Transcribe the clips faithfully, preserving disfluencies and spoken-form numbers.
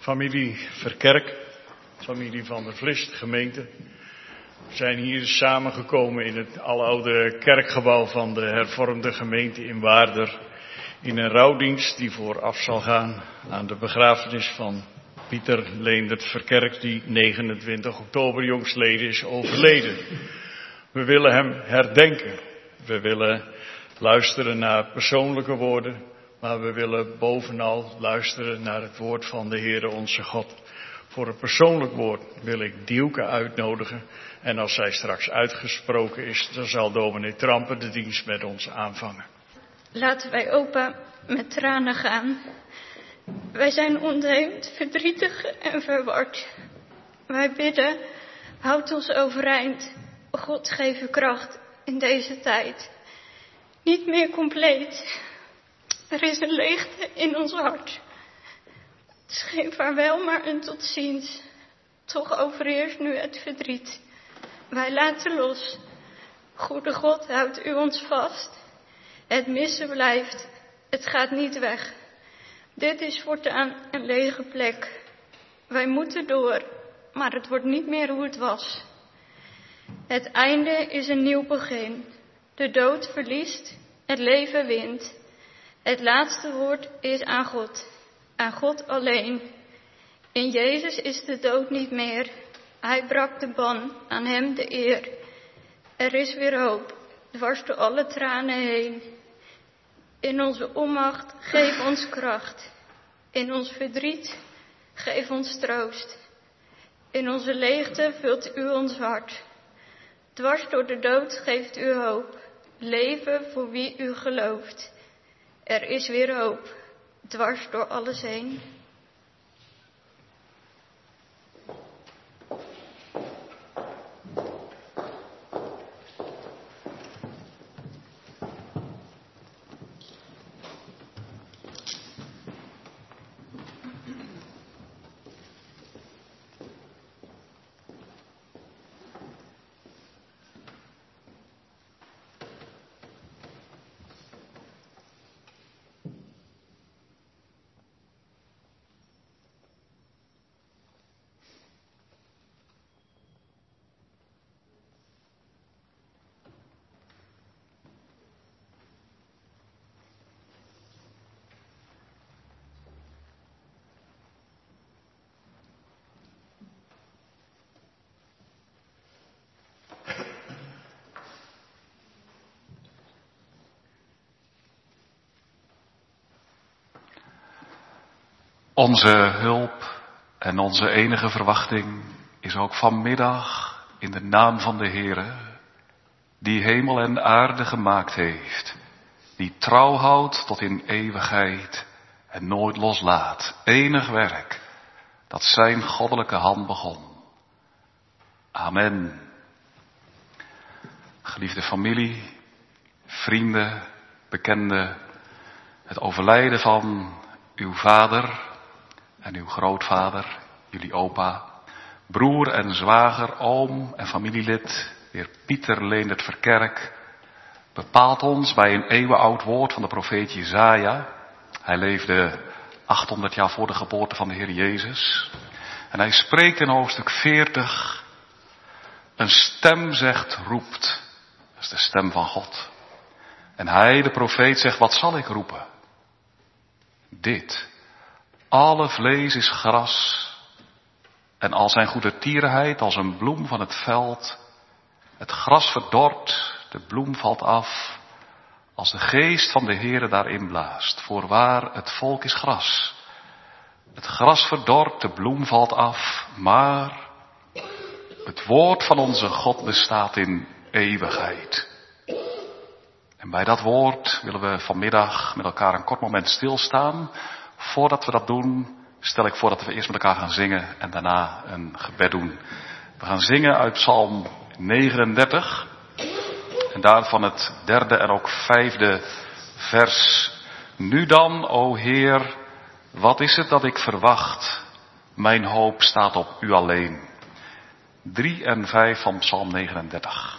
Familie Verkerk, familie van der Vlist, gemeente. We zijn hier samengekomen in het aloude kerkgebouw van de hervormde gemeente in Waarder. In een rouwdienst die vooraf zal gaan aan de begrafenis van Pieter Leendert Verkerk, die negenentwintig oktober jongstleden is overleden. We willen hem herdenken. We willen luisteren naar persoonlijke woorden. Maar we willen bovenal luisteren naar het woord van de Heere onze God. Voor een persoonlijk woord wil ik Dielke uitnodigen. En als zij straks uitgesproken is, dan zal dominee Trampen de dienst met ons aanvangen. Laten wij opa met tranen gaan. Wij zijn ontheemd, verdrietig en verward. Wij bidden, houd ons overeind. God geef u kracht in deze tijd. Niet meer compleet. Er is een leegte in ons hart. Het is geen vaarwel, maar een tot ziens. Toch overheerst nu het verdriet. Wij laten los. Goede God, houdt u ons vast. Het missen blijft. Het gaat niet weg. Dit is voortaan een lege plek. Wij moeten door, maar het wordt niet meer hoe het was. Het einde is een nieuw begin. De dood verliest, het leven wint. Het laatste woord is aan God, aan God alleen. In Jezus is de dood niet meer. Hij brak de ban, aan hem de eer. Er is weer hoop, dwars door alle tranen heen. In onze onmacht, geef ons kracht. In ons verdriet, geef ons troost. In onze leegte vult u ons hart. Dwars door de dood geeft u hoop. Leven voor wie u gelooft. Er is weer hoop, dwars door alles heen. Onze hulp en onze enige verwachting is ook vanmiddag in de naam van de Heere, die hemel en aarde gemaakt heeft, die trouw houdt tot in eeuwigheid en nooit loslaat. Enig werk dat zijn goddelijke hand begon. Amen. Geliefde familie, vrienden, bekenden, het overlijden van uw vader en uw grootvader, jullie opa, broer en zwager, oom en familielid, de heer Pieter Leendert Verkerk, bepaalt ons bij een eeuwenoud woord van de profeet Jesaja. Hij leefde achthonderd jaar voor de geboorte van de Heer Jezus. En hij spreekt in hoofdstuk veertig, een stem zegt, roept. Dat is de stem van God. En hij, de profeet, zegt, wat zal ik roepen? Dit. Alle vlees is gras en al zijn goede tierenheid als een bloem van het veld. Het gras verdort, de bloem valt af, als de geest van de Heere daarin blaast. Voorwaar, het volk is gras. Het gras verdort, de bloem valt af, maar het woord van onze God bestaat in eeuwigheid. En bij dat woord willen we vanmiddag met elkaar een kort moment stilstaan. Voordat we dat doen, stel ik voor dat we eerst met elkaar gaan zingen en daarna een gebed doen. We gaan zingen uit Psalm negenendertig. En daarvan het derde en ook vijfde vers. Nu dan, o Heer, wat is het dat ik verwacht? Mijn hoop staat op u alleen. Drie en vijf van Psalm negenendertig.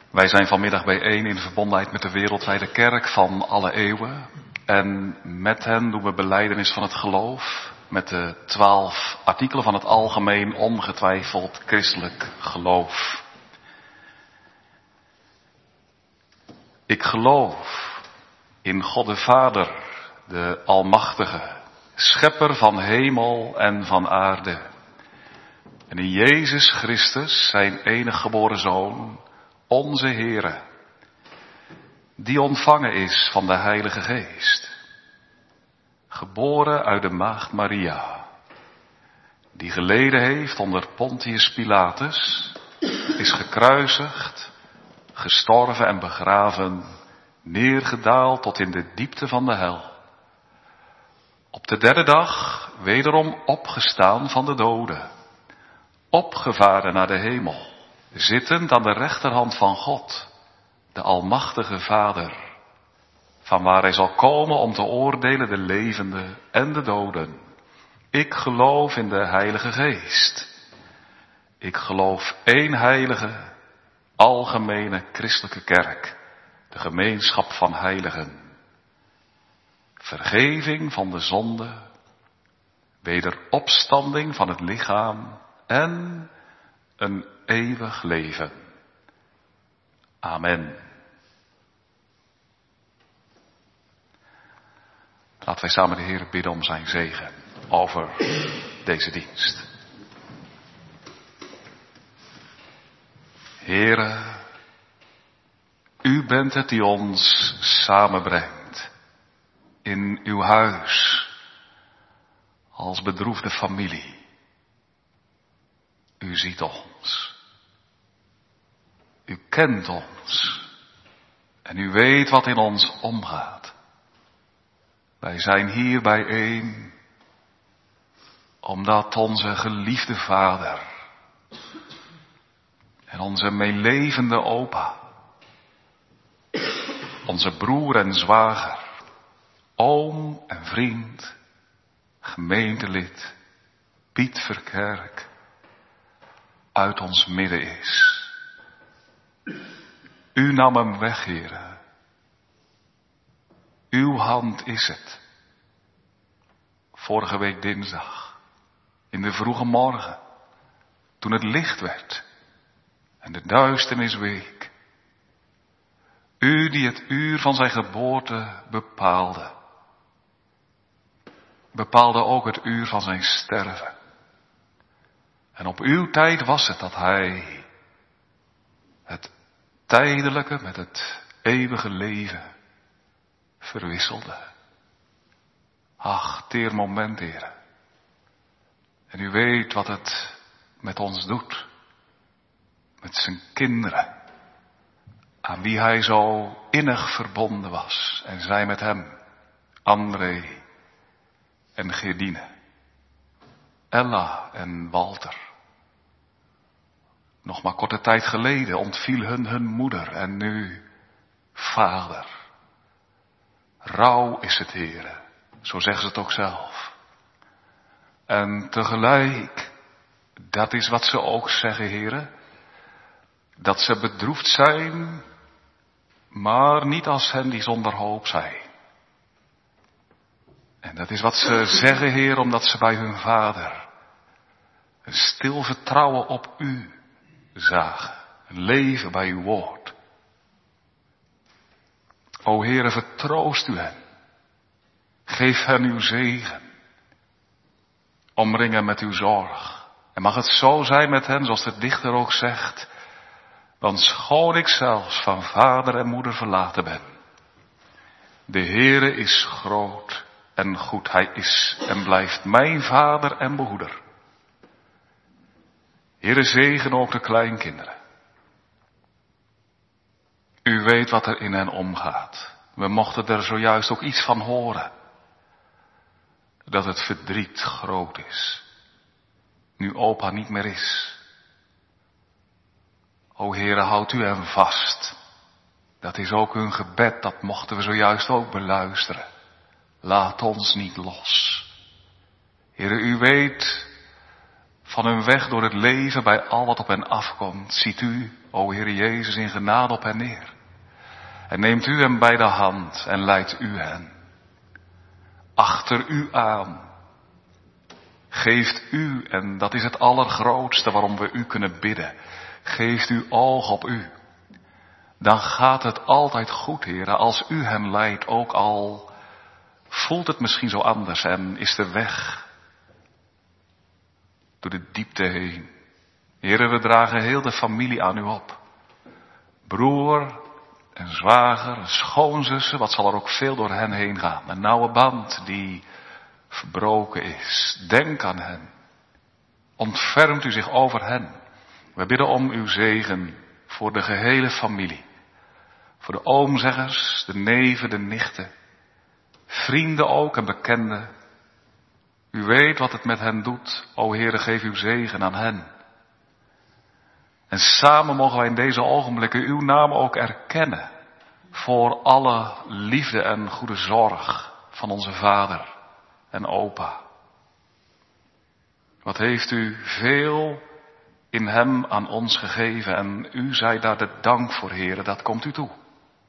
Wij zijn vanmiddag bijeen in verbondenheid met de wereldwijde kerk van alle eeuwen. En met hen doen we belijdenis van het geloof. Met de twaalf artikelen van het algemeen ongetwijfeld christelijk geloof. Ik geloof in God de Vader, de Almachtige, schepper van hemel en van aarde. En in Jezus Christus, zijn enige geboren Zoon, onze Heere, die ontvangen is van de Heilige Geest. Geboren uit de maagd Maria, die geleden heeft onder Pontius Pilatus, is gekruisigd, gestorven en begraven, neergedaald tot in de diepte van de hel. Op de derde dag wederom opgestaan van de doden, opgevaren naar de hemel, zittend aan de rechterhand van God, de Almachtige Vader, van waar hij zal komen om te oordelen de levenden en de doden. Ik geloof in de Heilige Geest. Ik geloof één heilige, algemene christelijke kerk, de gemeenschap van heiligen. Vergeving van de zonde, wederopstanding van het lichaam en een eeuwig leven. Amen. Laten wij samen de Heer bidden om zijn zegen over deze dienst. Heere, u bent het die ons samenbrengt in uw huis als bedroefde familie. U ziet ons. U kent ons. En u weet wat in ons omgaat. Wij zijn hier bijeen omdat onze geliefde vader en onze meelevende opa, onze broer en zwager, oom en vriend, gemeentelid, Piet Verkerk, uit ons midden is. U nam hem weg, Heere. Uw hand is het. Vorige week dinsdag, in de vroege morgen, toen het licht werd en de duisternis week. U die het uur van zijn geboorte bepaalde, bepaalde ook het uur van zijn sterven. En op uw tijd was het dat hij het tijdelijke met het eeuwige leven verwisselde. Ach, teer moment, Heere. En u weet wat het met ons doet. Met zijn kinderen. Aan wie hij zo innig verbonden was. En zij met hem. André en Geerdine. Ella en Walter. Nog maar korte tijd geleden ontviel hun hun moeder en nu vader. Rouw is het, Heere, zo zeggen ze het ook zelf. En tegelijk, dat is wat ze ook zeggen, Heere, dat ze bedroefd zijn, maar niet als hen die zonder hoop zijn. En dat is wat ze zeggen, Heer, omdat ze bij hun vader een stil vertrouwen op u zagen. Een leven bij uw woord. O Heere, vertroost u hen. Geef hen uw zegen. Omring hen met uw zorg. En mag het zo zijn met hen, zoals de dichter ook zegt. Want schoon ik zelfs van vader en moeder verlaten ben. De Heere is groot en goed. Hij is en blijft mijn vader en behoeder. Heere, zegen ook de kleinkinderen. U weet wat er in hen omgaat. We mochten er zojuist ook iets van horen. Dat het verdriet groot is. Nu opa niet meer is. O Heere, houdt u hem vast. Dat is ook hun gebed, dat mochten we zojuist ook beluisteren. Laat ons niet los. Heere, u weet van hun weg door het leven bij al wat op hen afkomt, ziet u, o Heer Jezus, in genade op hen neer. En neemt u hem bij de hand en leidt u hen. Achter u aan. Geeft u, en dat is het allergrootste waarom we u kunnen bidden, geeft u oog op u. Dan gaat het altijd goed, Heer, als u hen leidt, ook al voelt het misschien zo anders en is de weg door de diepte heen. Heer, we dragen heel de familie aan u op. Broer en zwager, schoonzussen, wat zal er ook veel door hen heen gaan. Een nauwe band die verbroken is. Denk aan hen. Ontfermt u zich over hen. We bidden om uw zegen voor de gehele familie. Voor de oomzeggers, de neven, de nichten. Vrienden ook en bekenden. U weet wat het met hen doet. O Heere, geef uw zegen aan hen. En samen mogen wij in deze ogenblikken uw naam ook erkennen. Voor alle liefde en goede zorg van onze vader en opa. Wat heeft u veel in hem aan ons gegeven en u zij daar de dank voor, Heere, dat komt u toe.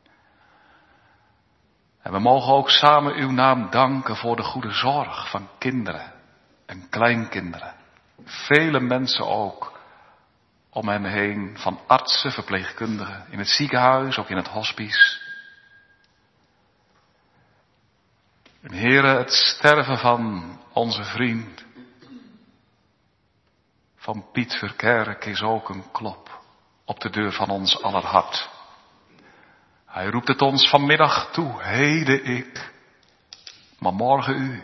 En we mogen ook samen uw naam danken voor de goede zorg van kinderen en kleinkinderen. Vele mensen ook om hem heen, van artsen, verpleegkundigen, in het ziekenhuis, ook in het hospice. En Heere, het sterven van onze vriend, van Piet Verkerk, is ook een klop op de deur van ons aller hart. Hij roept het ons vanmiddag toe, heden ik, maar morgen u.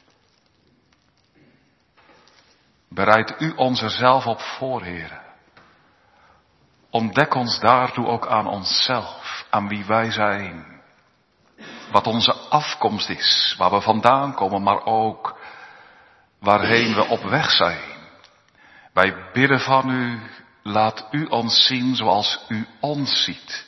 Bereid u ons er zelf op voor, Heere. Ontdek ons daartoe ook aan onszelf, aan wie wij zijn. Wat onze afkomst is, waar we vandaan komen, maar ook waarheen we op weg zijn. Wij bidden van u, laat u ons zien zoals u ons ziet.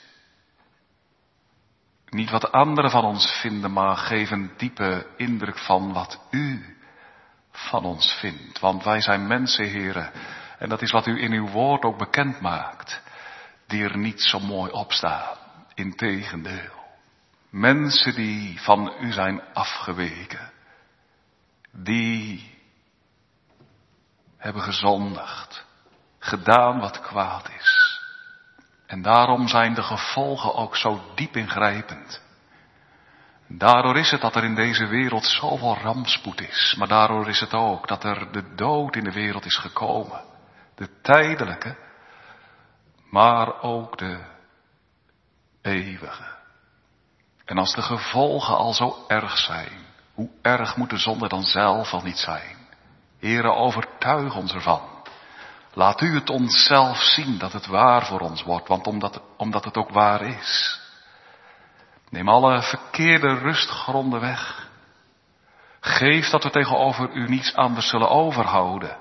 Niet wat anderen van ons vinden, maar geef een diepe indruk van wat u van ons vindt. Want wij zijn mensen, Heere, en dat is wat u in uw woord ook bekend maakt, die er niet zo mooi op staan. Integendeel. Mensen die van u zijn afgeweken, die hebben gezondigd, gedaan wat kwaad is. En daarom zijn de gevolgen ook zo diep ingrijpend. Daardoor is het dat er in deze wereld zoveel rampspoed is. Maar daardoor is het ook dat er de dood in de wereld is gekomen. De tijdelijke, maar ook de eeuwige. En als de gevolgen al zo erg zijn, hoe erg moet de zonde dan zelf al niet zijn? Heere, overtuig ons ervan. Laat u het ons zelf zien dat het waar voor ons wordt, want omdat, omdat het ook waar is. Neem alle verkeerde rustgronden weg. Geef dat we tegenover u niets anders zullen overhouden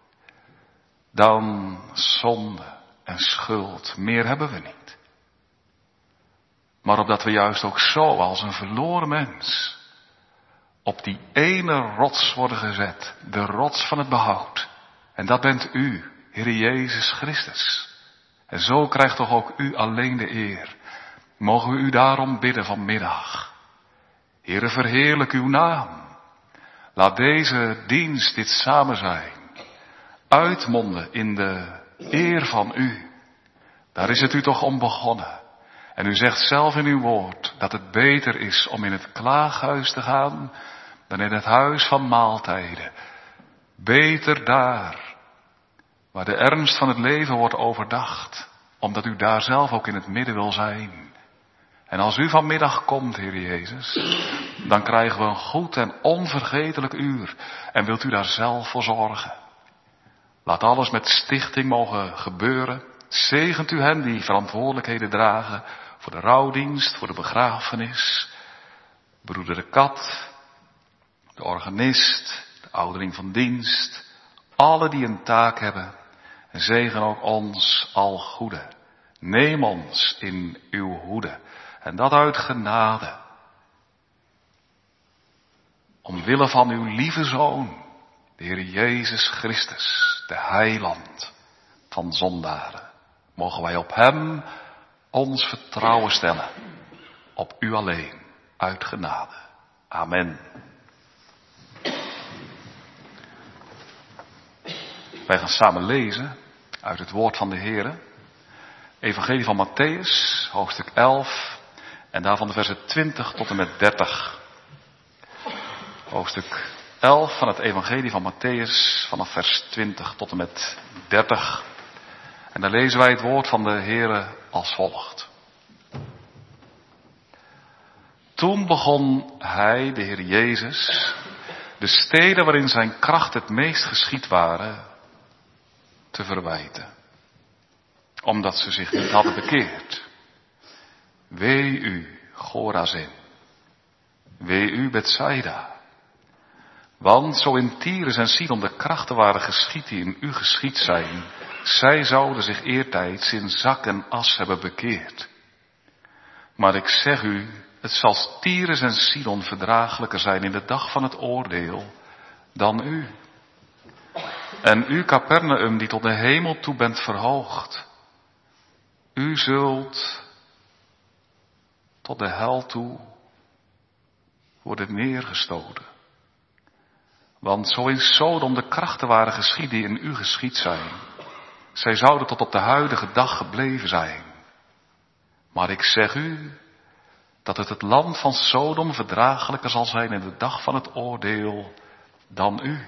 dan zonde en schuld. Meer hebben we niet. Maar opdat we juist ook zo als een verloren mens op die ene rots worden gezet, de rots van het behoud. En dat bent u, Heer Jezus Christus. En zo krijgt toch ook u alleen de eer. Mogen we u daarom bidden vanmiddag. Heere, verheerlijk uw naam. Laat deze dienst, dit samen zijn, uitmonden in de eer van u. Daar is het u toch om begonnen. En u zegt zelf in uw woord dat het beter is om in het klaaghuis te gaan dan in het huis van maaltijden. Beter daar, waar de ernst van het leven wordt overdacht, omdat u daar zelf ook in het midden wil zijn. En als u vanmiddag komt, Heer Jezus, dan krijgen we een goed en onvergetelijk uur. En wilt u daar zelf voor zorgen. Laat alles met stichting mogen gebeuren. Zegent u hen die verantwoordelijkheden dragen voor de rouwdienst, voor de begrafenis. Broeder de Kat, de organist, de ouderling van dienst. Alle die een taak hebben. En zegen ook ons al goede. Neem ons in uw hoede. En dat uit genade. Omwille van uw lieve Zoon, de Heer Jezus Christus. de heiland van zondaren. Mogen wij op hem ons vertrouwen stellen. Op u alleen, uit genade. Amen. Wij gaan samen lezen uit het woord van de Heere. Evangelie van Mattheüs, hoofdstuk elf. En daarvan de versen twintig tot en met dertig. Hoofdstuk elf van het Evangelie van Mattheüs, vanaf vers twintig tot en met dertig. En daar lezen wij het woord van de Heere als volgt. Toen begon hij, de Heer Jezus, de steden waarin zijn kracht het meest geschied waren, te verwijten. Omdat ze zich niet hadden bekeerd. Wee u, Chorazin. Wee u, Bethsaida. Want zo in Tyrus en Sidon de krachten waren geschied die in u geschied zijn, zij zouden zich eertijds in zak en as hebben bekeerd. Maar ik zeg u, het zal Tyrus en Sidon verdraaglijker zijn in de dag van het oordeel dan u. En u, Capernaum, die tot de hemel toe bent verhoogd, u zult tot de hel toe worden neergestoten. Want zo in Sodom de krachten waren geschied die in u geschied zijn, zij zouden tot op de huidige dag gebleven zijn. Maar ik zeg u, dat het het land van Sodom verdraaglijker zal zijn in de dag van het oordeel dan u.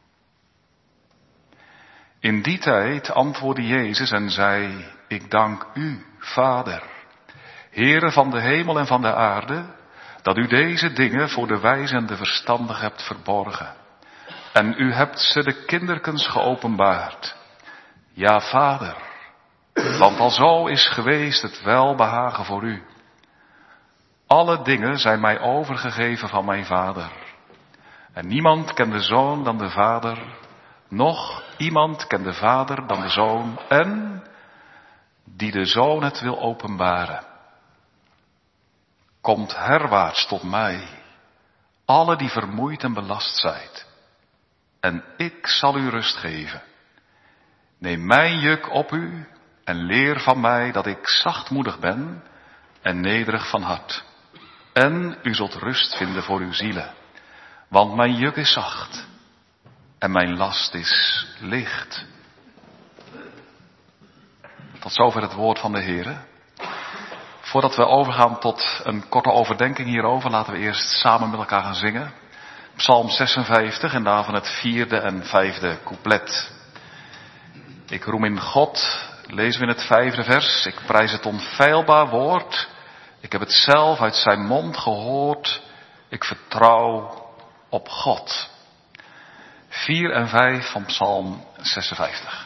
In die tijd antwoordde Jezus en zei, ik dank u, Vader, Heere van de hemel en van de aarde, dat u deze dingen voor de wijze en de verstandig hebt verborgen. En u hebt ze de kinderkens geopenbaard. Ja, Vader, want alzo is geweest het welbehagen voor u. Alle dingen zijn mij overgegeven van mijn Vader. En niemand kent de Zoon dan de Vader, noch iemand kent de Vader dan de Zoon en die de Zoon het wil openbaren. Komt herwaarts tot mij, alle die vermoeid en belast zijt, en ik zal u rust geven. Neem mijn juk op u en leer van mij dat ik zachtmoedig ben en nederig van hart. En u zult rust vinden voor uw zielen, want mijn juk is zacht en mijn last is licht. Tot zover het woord van de Heere. Voordat we overgaan tot een korte overdenking hierover, laten we eerst samen met elkaar gaan zingen. Psalm zesenvijftig en daarvan het vierde en vijfde couplet. Ik roem in God, lezen we in het vijfde vers. Ik prijs het onfeilbaar woord. Ik heb het zelf uit zijn mond gehoord. Ik vertrouw op God. Vier en vijf van Psalm zesenvijftig.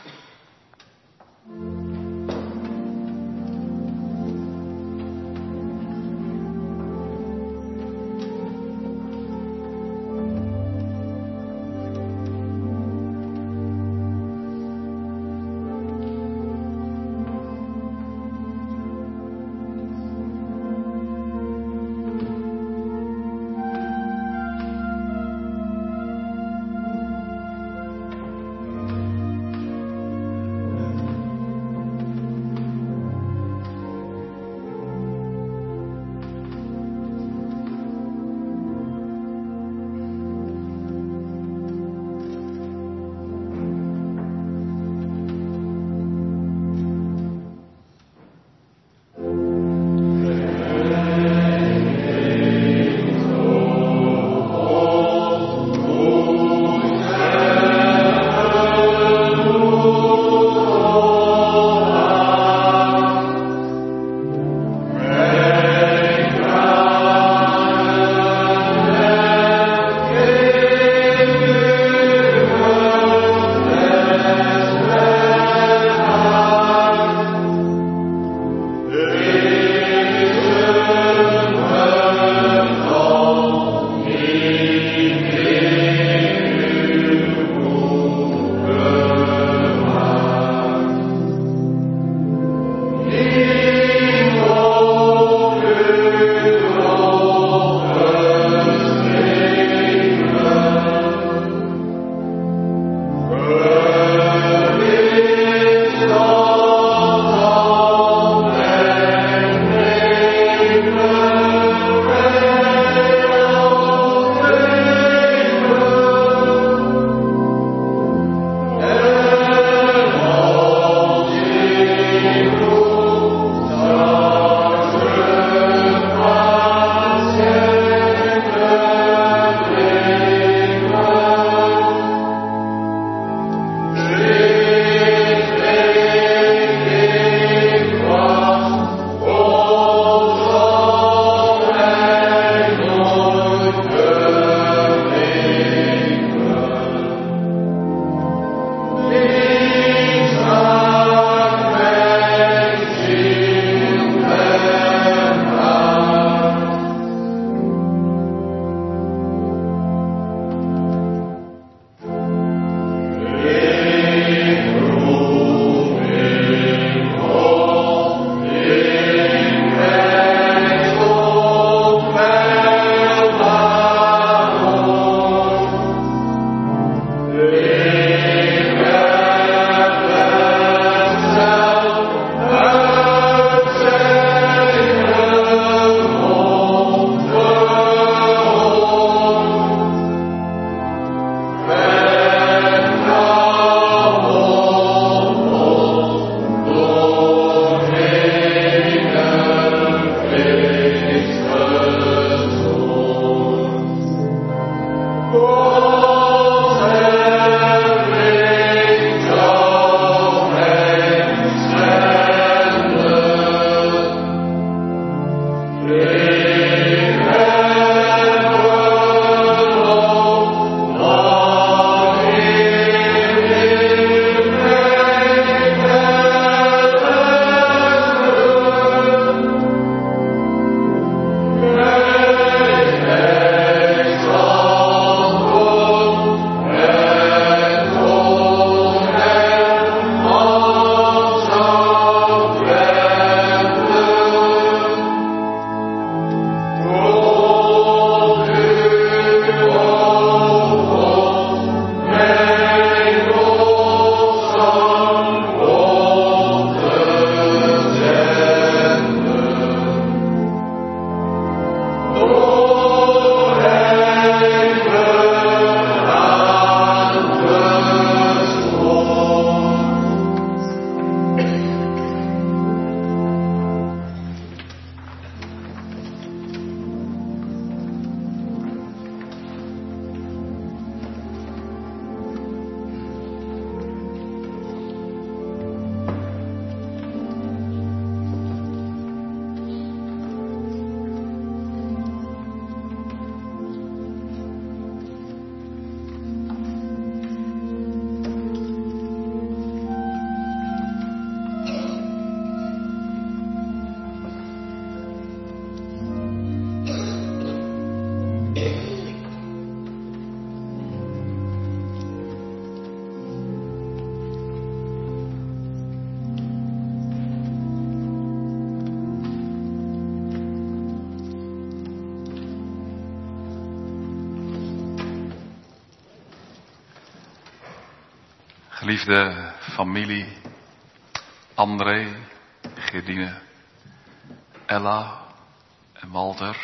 Geliefde familie, André, Gerdine, Ella en Walter,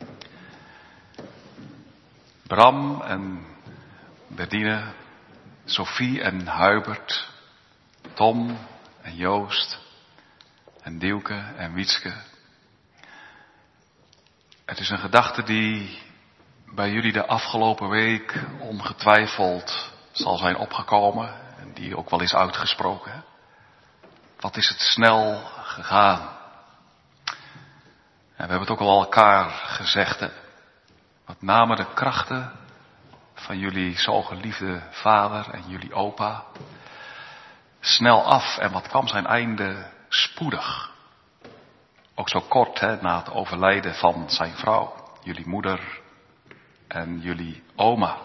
Bram en Berdine, Sophie en Hubert, Tom en Joost en Dielke en Wietske. Het is een gedachte die bij jullie de afgelopen week ongetwijfeld zal zijn opgekomen en die ook wel is uitgesproken. Hè? Wat is het snel gegaan? En we hebben het ook al elkaar gezegd. Hè? Wat namen de krachten van jullie zo geliefde vader en jullie opa snel af en wat kwam zijn einde spoedig. Ook zo kort hè, na het overlijden van zijn vrouw, jullie moeder en jullie oma.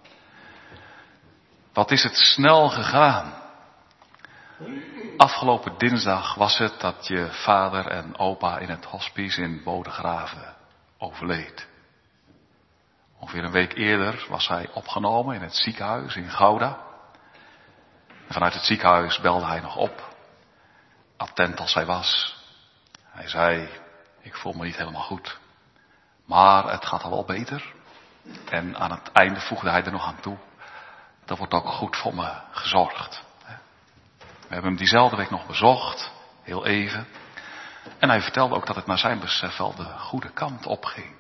Wat is het snel gegaan. Afgelopen dinsdag was het dat je vader en opa in het hospice in Bodegraven overleed. Ongeveer een week eerder was hij opgenomen in het ziekenhuis in Gouda. En vanuit het ziekenhuis belde hij nog op. Attent als hij was. Hij zei, ik voel me niet helemaal goed. Maar het gaat al wel beter. En aan het einde voegde hij er nog aan toe. Er wordt ook goed voor me gezorgd. We hebben hem diezelfde week nog bezocht. Heel even. En hij vertelde ook dat het naar zijn besef wel de goede kant opging.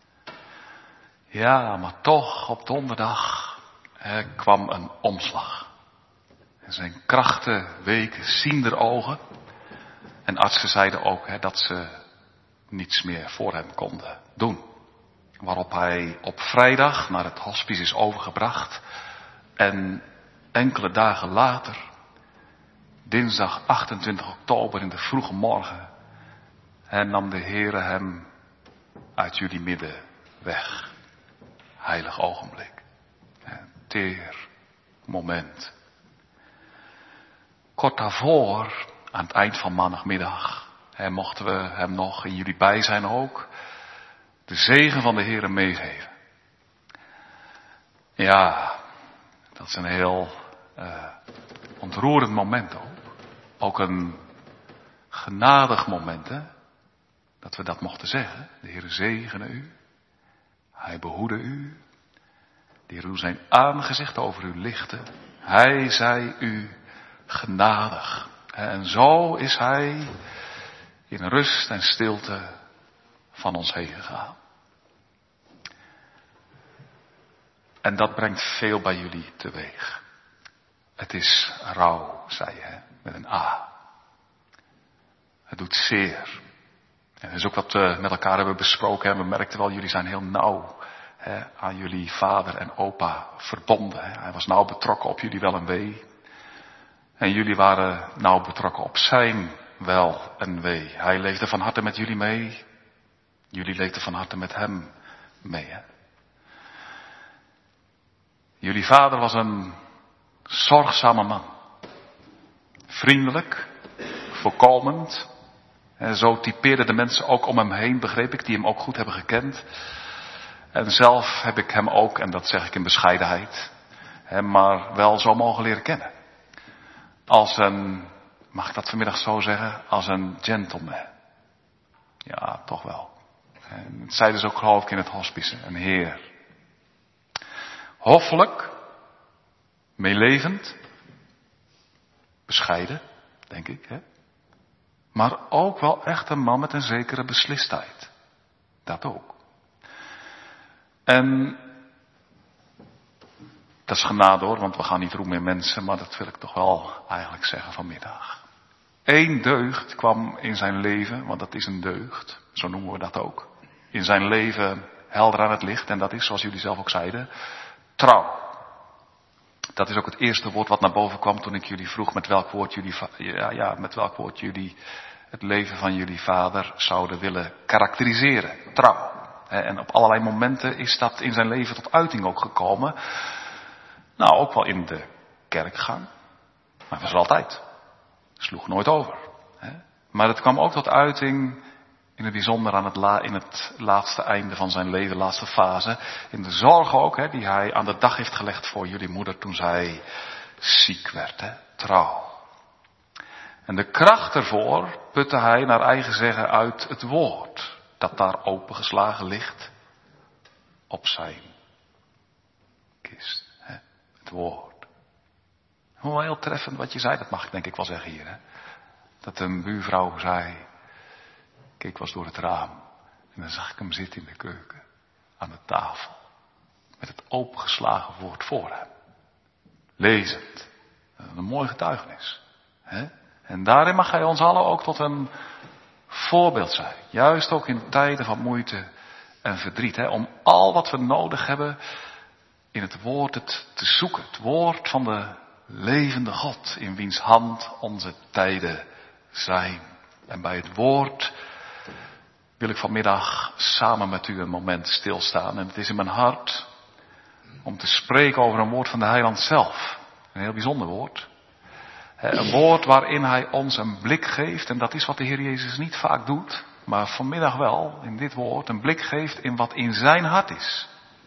Ja, maar toch op donderdag hè, kwam een omslag. En zijn krachten weken ziender ogen. En artsen zeiden ook hè, dat ze niets meer voor hem konden doen. Waarop hij op vrijdag naar het hospice is overgebracht. En enkele dagen later, dinsdag achtentwintig oktober in de vroege morgen, hè, nam de Heere hem uit jullie midden weg. Heilig ogenblik. Een teer moment. Kort daarvoor, aan het eind van maandagmiddag, hè, mochten we hem nog in jullie bijzijn ook de zegen van de Heere meegeven. Ja, dat is een heel uh, ontroerend moment ook. Ook een genadig moment, hè. Dat we dat mochten zeggen. De Heere zegene u. Hij behoede u. De Heer doet zijn aangezicht over u lichten. Hij zij u genadig. En zo is hij in rust en stilte van ons heen gegaan. En dat brengt veel bij jullie teweeg. Het is rouw, zei je, met een A. Het doet zeer. En dat is ook wat we met elkaar hebben besproken. En we merkten wel, jullie zijn heel nauw hè, aan jullie vader en opa verbonden. Hè. Hij was nauw betrokken op jullie wel en wee. En jullie waren nauw betrokken op zijn wel en wee. Hij leefde van harte met jullie mee. Jullie leefden van harte met hem mee. Hè. Jullie vader was een zorgzame man. Vriendelijk, voorkomend. En zo typeerden de mensen ook om hem heen, begreep ik, die hem ook goed hebben gekend. En zelf heb ik hem ook, en dat zeg ik in bescheidenheid, hem maar wel zo mogen leren kennen. Als een, mag ik dat vanmiddag zo zeggen, als een gentleman. Ja, toch wel. En dat zeiden ze ook geloof ik in het hospice, een heer. Hoffelijk, meelevend, bescheiden, denk ik, hè. Maar ook wel echt een man met een zekere beslistheid. Dat ook. En dat is genade hoor, want we gaan niet roemen in mensen, maar dat wil ik toch wel eigenlijk zeggen vanmiddag. Eén deugd kwam in zijn leven, want dat is een deugd, zo noemen we dat ook. In zijn leven helder aan het licht en dat is, zoals jullie zelf ook zeiden, trouw. Dat is ook het eerste woord wat naar boven kwam toen ik jullie vroeg met welk woord jullie, ja, ja, met welk woord jullie het leven van jullie vader zouden willen karakteriseren. Trouw. En op allerlei momenten is dat in zijn leven tot uiting ook gekomen. Nou, ook wel in de kerkgang. Maar dat was er altijd. Sloeg nooit over. Maar het kwam ook tot uiting in het bijzonder aan het, la, in het laatste einde van zijn leven, de laatste fase. In de zorg ook, hè, die hij aan de dag heeft gelegd voor jullie moeder toen zij ziek werd, hè? Trouw. En de kracht ervoor putte hij naar eigen zeggen uit het woord, dat daar opengeslagen ligt op zijn kist. Hè? Het woord. Hoe heel treffend wat je zei, dat mag ik denk ik wel zeggen hier. Hè? Dat een buurvrouw zei, ik was door het raam en dan zag ik hem zitten in de keuken, aan de tafel, met het opengeslagen woord voor hem. Lezend. Een mooi getuigenis. Hè? En daarin mag hij ons allen ook tot een voorbeeld zijn. Juist ook in tijden van moeite en verdriet. Hè? Om al wat we nodig hebben in het woord het te zoeken. Het woord van de levende God. In wiens hand onze tijden zijn. En bij het woord wil ik vanmiddag samen met u een moment stilstaan. En het is in mijn hart om te spreken over een woord van de Heiland zelf. Een heel bijzonder woord. Een woord waarin hij ons een blik geeft. En dat is wat de Heer Jezus niet vaak doet. Maar vanmiddag wel, in dit woord, een blik geeft in wat in zijn hart is.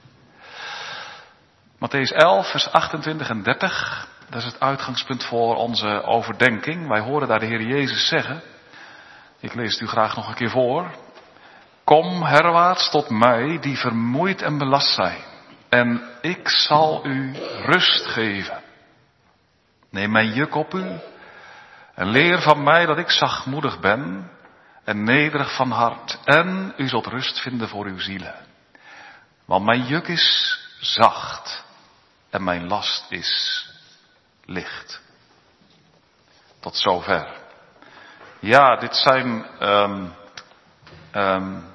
Mattheüs elf, vers achtentwintig en dertig. Dat is het uitgangspunt voor onze overdenking. Wij horen daar de Heer Jezus zeggen. Ik lees het u graag nog een keer voor. Kom herwaarts tot mij die vermoeid en belast zijn. En ik zal u rust geven. Neem mijn juk op u. En leer van mij dat ik zachtmoedig ben. En nederig van hart. En u zult rust vinden voor uw zielen. Want mijn juk is zacht. En mijn last is licht. Tot zover. Ja, dit zijn... Um, um,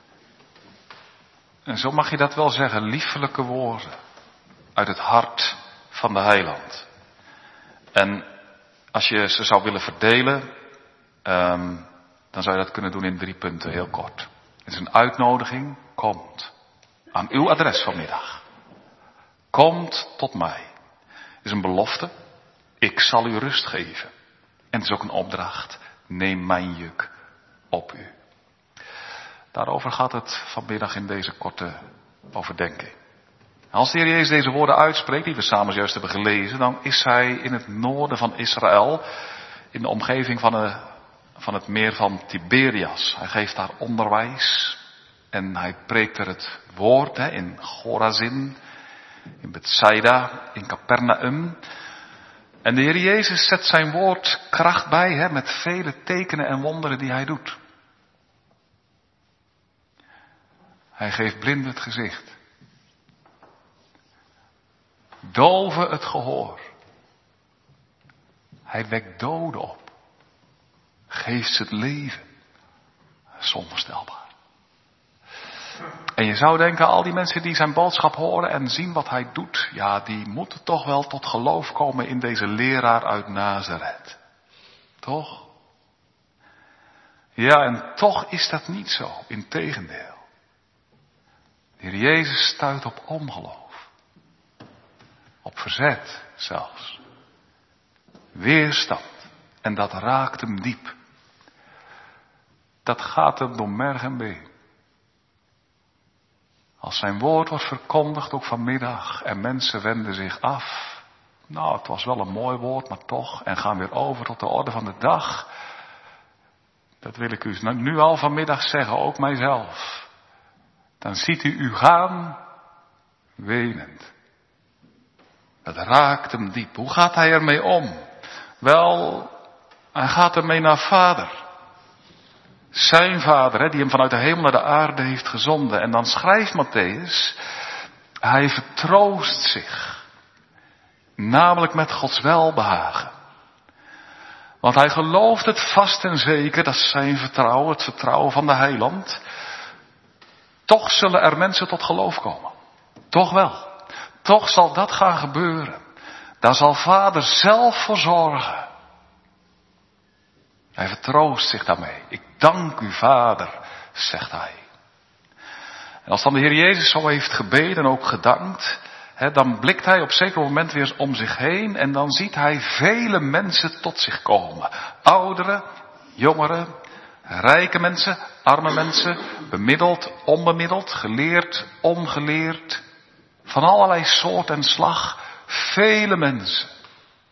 en zo mag je dat wel zeggen. Liefelijke woorden. Uit het hart van de Heiland. En als je ze zou willen verdelen, um, dan zou je dat kunnen doen in drie punten, heel kort. Het is een uitnodiging, komt. Aan uw adres vanmiddag. Komt tot mij. Het is een belofte, ik zal u rust geven. En het is ook een opdracht, neem mijn juk op u. Daarover gaat het vanmiddag in deze korte overdenking. Als de Heer Jezus deze woorden uitspreekt, die we samen juist hebben gelezen, dan is hij in het noorden van Israël, in de omgeving van, de, van het meer van Tiberias. Hij geeft daar onderwijs en hij preekt er het woord hè, in Chorazin, in Bethsaida, in Capernaum. En de Heer Jezus zet zijn woord kracht bij hè, met vele tekenen en wonderen die hij doet. Hij geeft blinden het gezicht. Doven het gehoor. Hij wekt doden op. Geeft ze het leven. Dat is onvoorstelbaar. En je zou denken, al die mensen die zijn boodschap horen en zien wat hij doet, ja, die moeten toch wel tot geloof komen in deze leraar uit Nazareth. Toch? Ja, en toch is dat niet zo. Integendeel. De Heer Jezus stuit op ongeloof. Op verzet zelfs. Weerstand. En dat raakt hem diep. Dat gaat hem door merg en been. Als zijn woord wordt verkondigd, ook vanmiddag, en mensen wenden zich af. Nou, het was wel een mooi woord, maar toch. En gaan weer over tot de orde van de dag. Dat wil ik u nu al vanmiddag zeggen, ook mijzelf. Dan ziet u u gaan, wenend. Dat raakt hem diep. Hoe gaat hij ermee om? Wel, hij gaat ermee naar vader. Zijn vader, hè, die hem vanuit de hemel naar de aarde heeft gezonden. En dan schrijft Mattheüs, hij vertroost zich. Namelijk met Gods welbehagen. Want hij gelooft het vast en zeker, dat is zijn vertrouwen, het vertrouwen van de Heiland. Toch zullen er mensen tot geloof komen. Toch wel. Toch zal dat gaan gebeuren. Daar zal vader zelf voor zorgen. Hij vertroost zich daarmee. Ik dank u vader, zegt hij. En als dan de Heer Jezus zo heeft gebeden en ook gedankt, hè, dan blikt hij op zeker moment weer om zich heen en dan ziet hij vele mensen tot zich komen. Ouderen, jongeren, rijke mensen, arme mensen, bemiddeld, onbemiddeld, geleerd, ongeleerd, van allerlei soort en slag, vele mensen.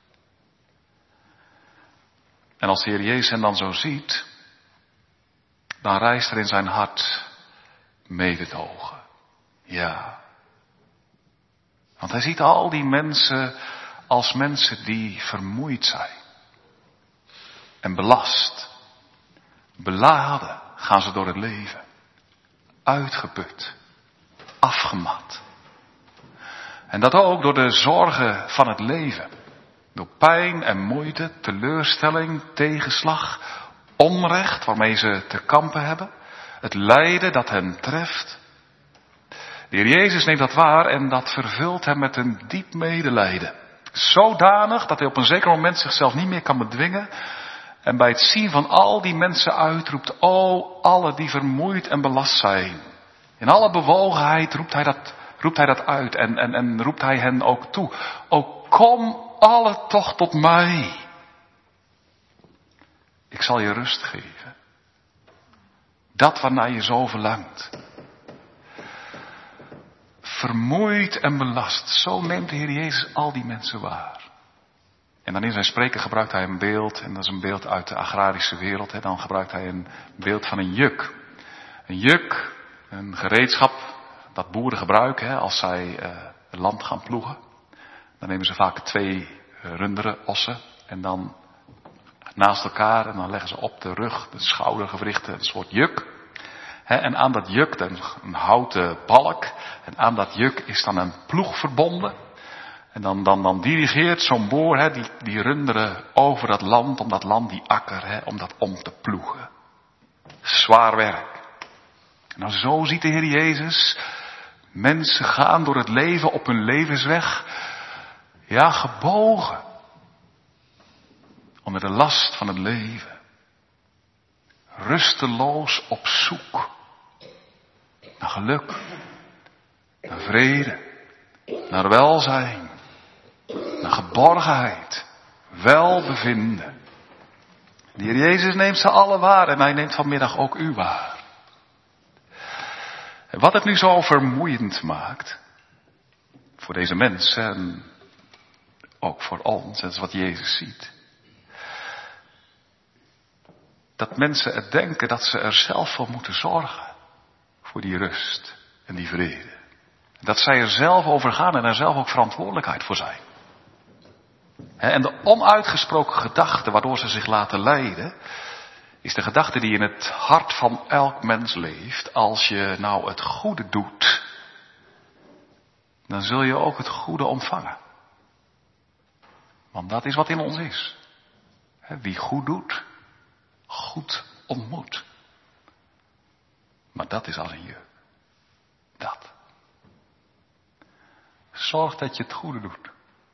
En als de Heer Jezus hen dan zo ziet, dan rijst er in zijn hart mededogen. Ja. Want hij ziet al die mensen als mensen die vermoeid zijn. En belast. Beladen gaan ze door het leven. Uitgeput. Afgemat. En dat ook door de zorgen van het leven. Door pijn en moeite, teleurstelling, tegenslag, onrecht waarmee ze te kampen hebben. Het lijden dat hen treft. De Heer Jezus neemt dat waar en dat vervult hem met een diep medelijden. Zodanig dat hij op een zeker moment zichzelf niet meer kan bedwingen. En bij het zien van al die mensen uitroept, o, alle die vermoeid en belast zijn. In alle bewogenheid roept hij dat, roept hij dat uit en, en, en roept hij hen ook toe. O, kom alle toch tot mij. Ik zal je rust geven. Dat waarnaar je zo verlangt. Vermoeid en belast. Zo neemt de Heer Jezus al die mensen waar. En dan in zijn spreken gebruikt hij een beeld. En dat is een beeld uit de agrarische wereld. Hè. Dan gebruikt hij een beeld van een juk. Een juk, een gereedschap dat boeren gebruiken hè, als zij uh, het land gaan ploegen. Dan nemen ze vaak twee runderen, ossen. En dan naast elkaar. En dan leggen ze op de rug, de schoudergewrichten, een soort juk. He, en aan dat juk, een, een houten balk. En aan dat juk is dan een ploeg verbonden. En dan, dan, dan dirigeert zo'n boer he, die, die runderen over dat land, om dat land, die akker, he, om dat om te ploegen. Zwaar werk. Nou, zo ziet de Heer Jezus mensen gaan door het leven op hun levensweg. Ja, gebogen. Onder de last van het leven. Rusteloos op zoek. Naar geluk. Naar vrede. Naar welzijn. Naar geborgenheid. Welbevinden. De Heer Jezus neemt ze alle waar en hij neemt vanmiddag ook u waar. En wat het nu zo vermoeiend maakt. Voor deze mensen en ook voor ons. Dat is wat Jezus ziet. Dat mensen het denken dat ze er zelf voor moeten zorgen. Voor die rust en die vrede. Dat zij er zelf over gaan en er zelf ook verantwoordelijkheid voor zijn. En de onuitgesproken gedachte waardoor ze zich laten leiden, is de gedachte die in het hart van elk mens leeft. Als je nou het goede doet, dan zul je ook het goede ontvangen. Want dat is wat in ons is. Wie goed doet, goed ontmoet. Maar dat is als een juk. Dat. Zorg dat je het goede doet.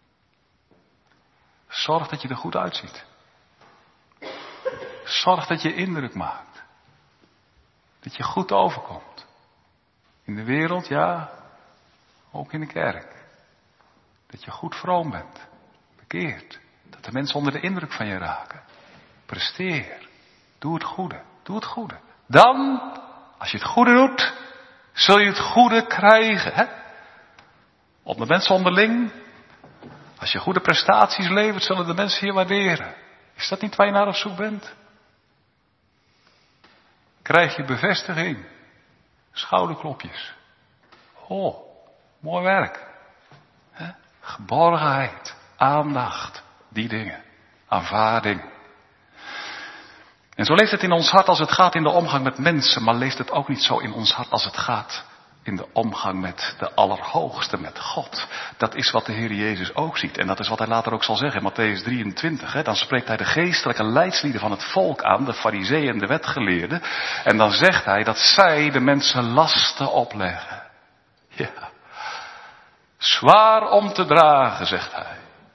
Zorg dat je er goed uitziet. Zorg dat je indruk maakt. Dat je goed overkomt. In de wereld, ja. Ook in de kerk. Dat je goed vroom bent. Bekeerd. Dat de mensen onder de indruk van je raken. Presteer. Doe het goede. Doe het goede. Dan, als je het goede doet, zul je het goede krijgen. Hè? Op de mensen onderling. Als je goede prestaties levert, zullen de mensen je waarderen. Is dat niet waar je naar op zoek bent? Krijg je bevestiging. Schouderklopjes. Oh, mooi werk. Hè? Geborgenheid. Aandacht. Die dingen. Aanvaarding. En zo leeft het in ons hart als het gaat in de omgang met mensen, maar leeft het ook niet zo in ons hart als het gaat in de omgang met de Allerhoogste, met God. Dat is wat de Heer Jezus ook ziet. En dat is wat hij later ook zal zeggen in Mattheüs drieëntwintig. Hè. Dan spreekt hij de geestelijke leidslieden van het volk aan, de farizeeën en de wetgeleerden. En dan zegt hij dat zij de mensen lasten opleggen. Ja. Zwaar om te dragen, zegt hij.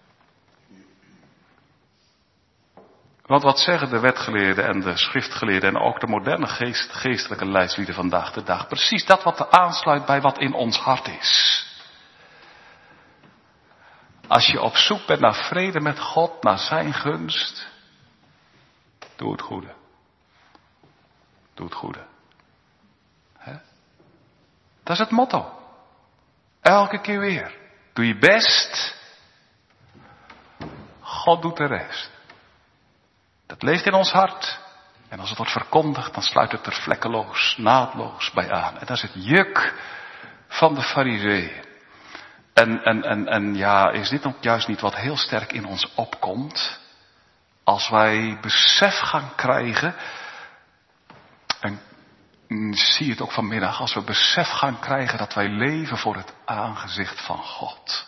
Want wat zeggen de wetgeleerden en de schriftgeleerden en ook de moderne geest, geestelijke leidslieden vandaag de dag? Precies dat wat aansluit bij wat in ons hart is. Als je op zoek bent naar vrede met God, naar zijn gunst, doe het goede. Doe het goede. He? Dat is het motto. Elke keer weer. Doe je best. God doet de rest. Dat leeft in ons hart. En als het wordt verkondigd, dan sluit het er vlekkeloos, naadloos bij aan. En dat is het juk van de Farizeeën. En, en, en, en ja, is dit ook juist niet wat heel sterk in ons opkomt? Als wij besef gaan krijgen, en zie je het ook vanmiddag, als we besef gaan krijgen dat wij leven voor het aangezicht van God.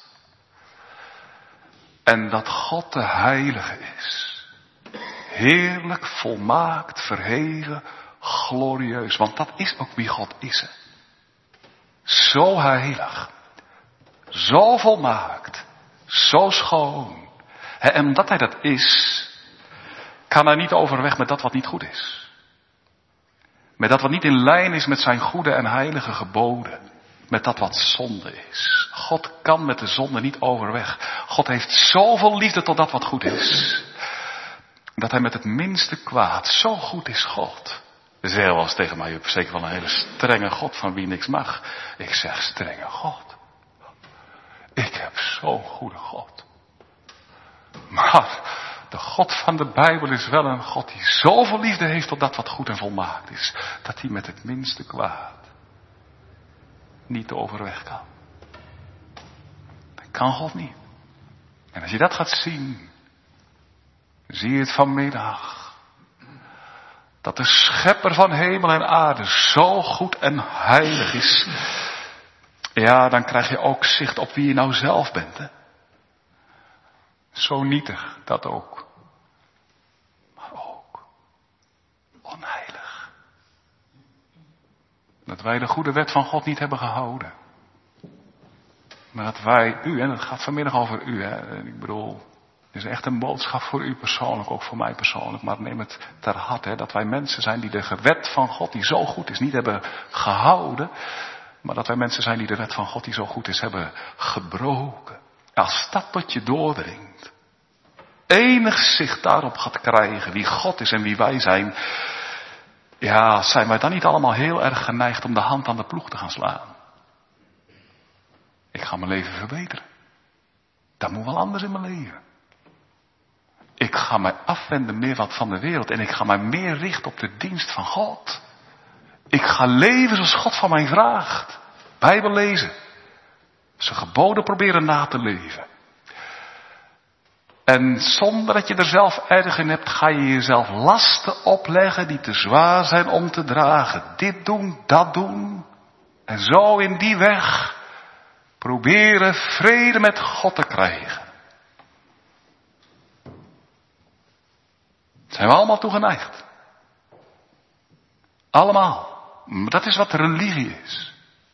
En dat God de Heilige is. Heerlijk, volmaakt, verheven, glorieus. Want dat is ook wie God is. Hè? Zo heilig. Zo volmaakt. Zo schoon. En omdat hij dat is, kan hij niet overweg met dat wat niet goed is. Met dat wat niet in lijn is met zijn goede en heilige geboden. Met dat wat zonde is. God kan met de zonde niet overweg. God heeft zoveel liefde tot dat wat goed is. Dat hij met het minste kwaad, zo goed is God. Ze zeggen wel eens tegen mij, u hebt zeker wel een hele strenge God van wie niks mag. Ik zeg, strenge God. Ik heb zo'n goede God. Maar de God van de Bijbel is wel een God die zoveel liefde heeft tot dat wat goed en volmaakt is. Dat hij met het minste kwaad niet overweg kan. Dat kan God niet. En als je dat gaat zien, zie je het vanmiddag. Dat de schepper van hemel en aarde zo goed en heilig is. Ja, dan krijg je ook zicht op wie je nou zelf bent. Hè? Zo nietig, dat ook. Maar ook onheilig. Dat wij de goede wet van God niet hebben gehouden. Maar dat wij u, en het gaat vanmiddag over u, hè. Ik bedoel, het is echt een boodschap voor u persoonlijk, ook voor mij persoonlijk. Maar neem het ter harte, dat wij mensen zijn die de wet van God, die zo goed is, niet hebben gehouden. Maar dat wij mensen zijn die de wet van God, die zo goed is, hebben gebroken. Als dat tot je doordringt, enig zicht daarop gaat krijgen wie God is en wie wij zijn. Ja, zijn wij dan niet allemaal heel erg geneigd om de hand aan de ploeg te gaan slaan? Ik ga mijn leven verbeteren. Dat moet wel anders in mijn leven. Ik ga mij afwenden meer wat van de wereld. En ik ga mij meer richten op de dienst van God. Ik ga leven zoals God van mij vraagt. Bijbel lezen. Zijn geboden proberen na te leven. En zonder dat je er zelf erg in hebt, ga je jezelf lasten opleggen die te zwaar zijn om te dragen. Dit doen, dat doen. En zo in die weg proberen vrede met God te krijgen. Zijn we allemaal toe geneigd. Allemaal. Maar dat is wat religie is.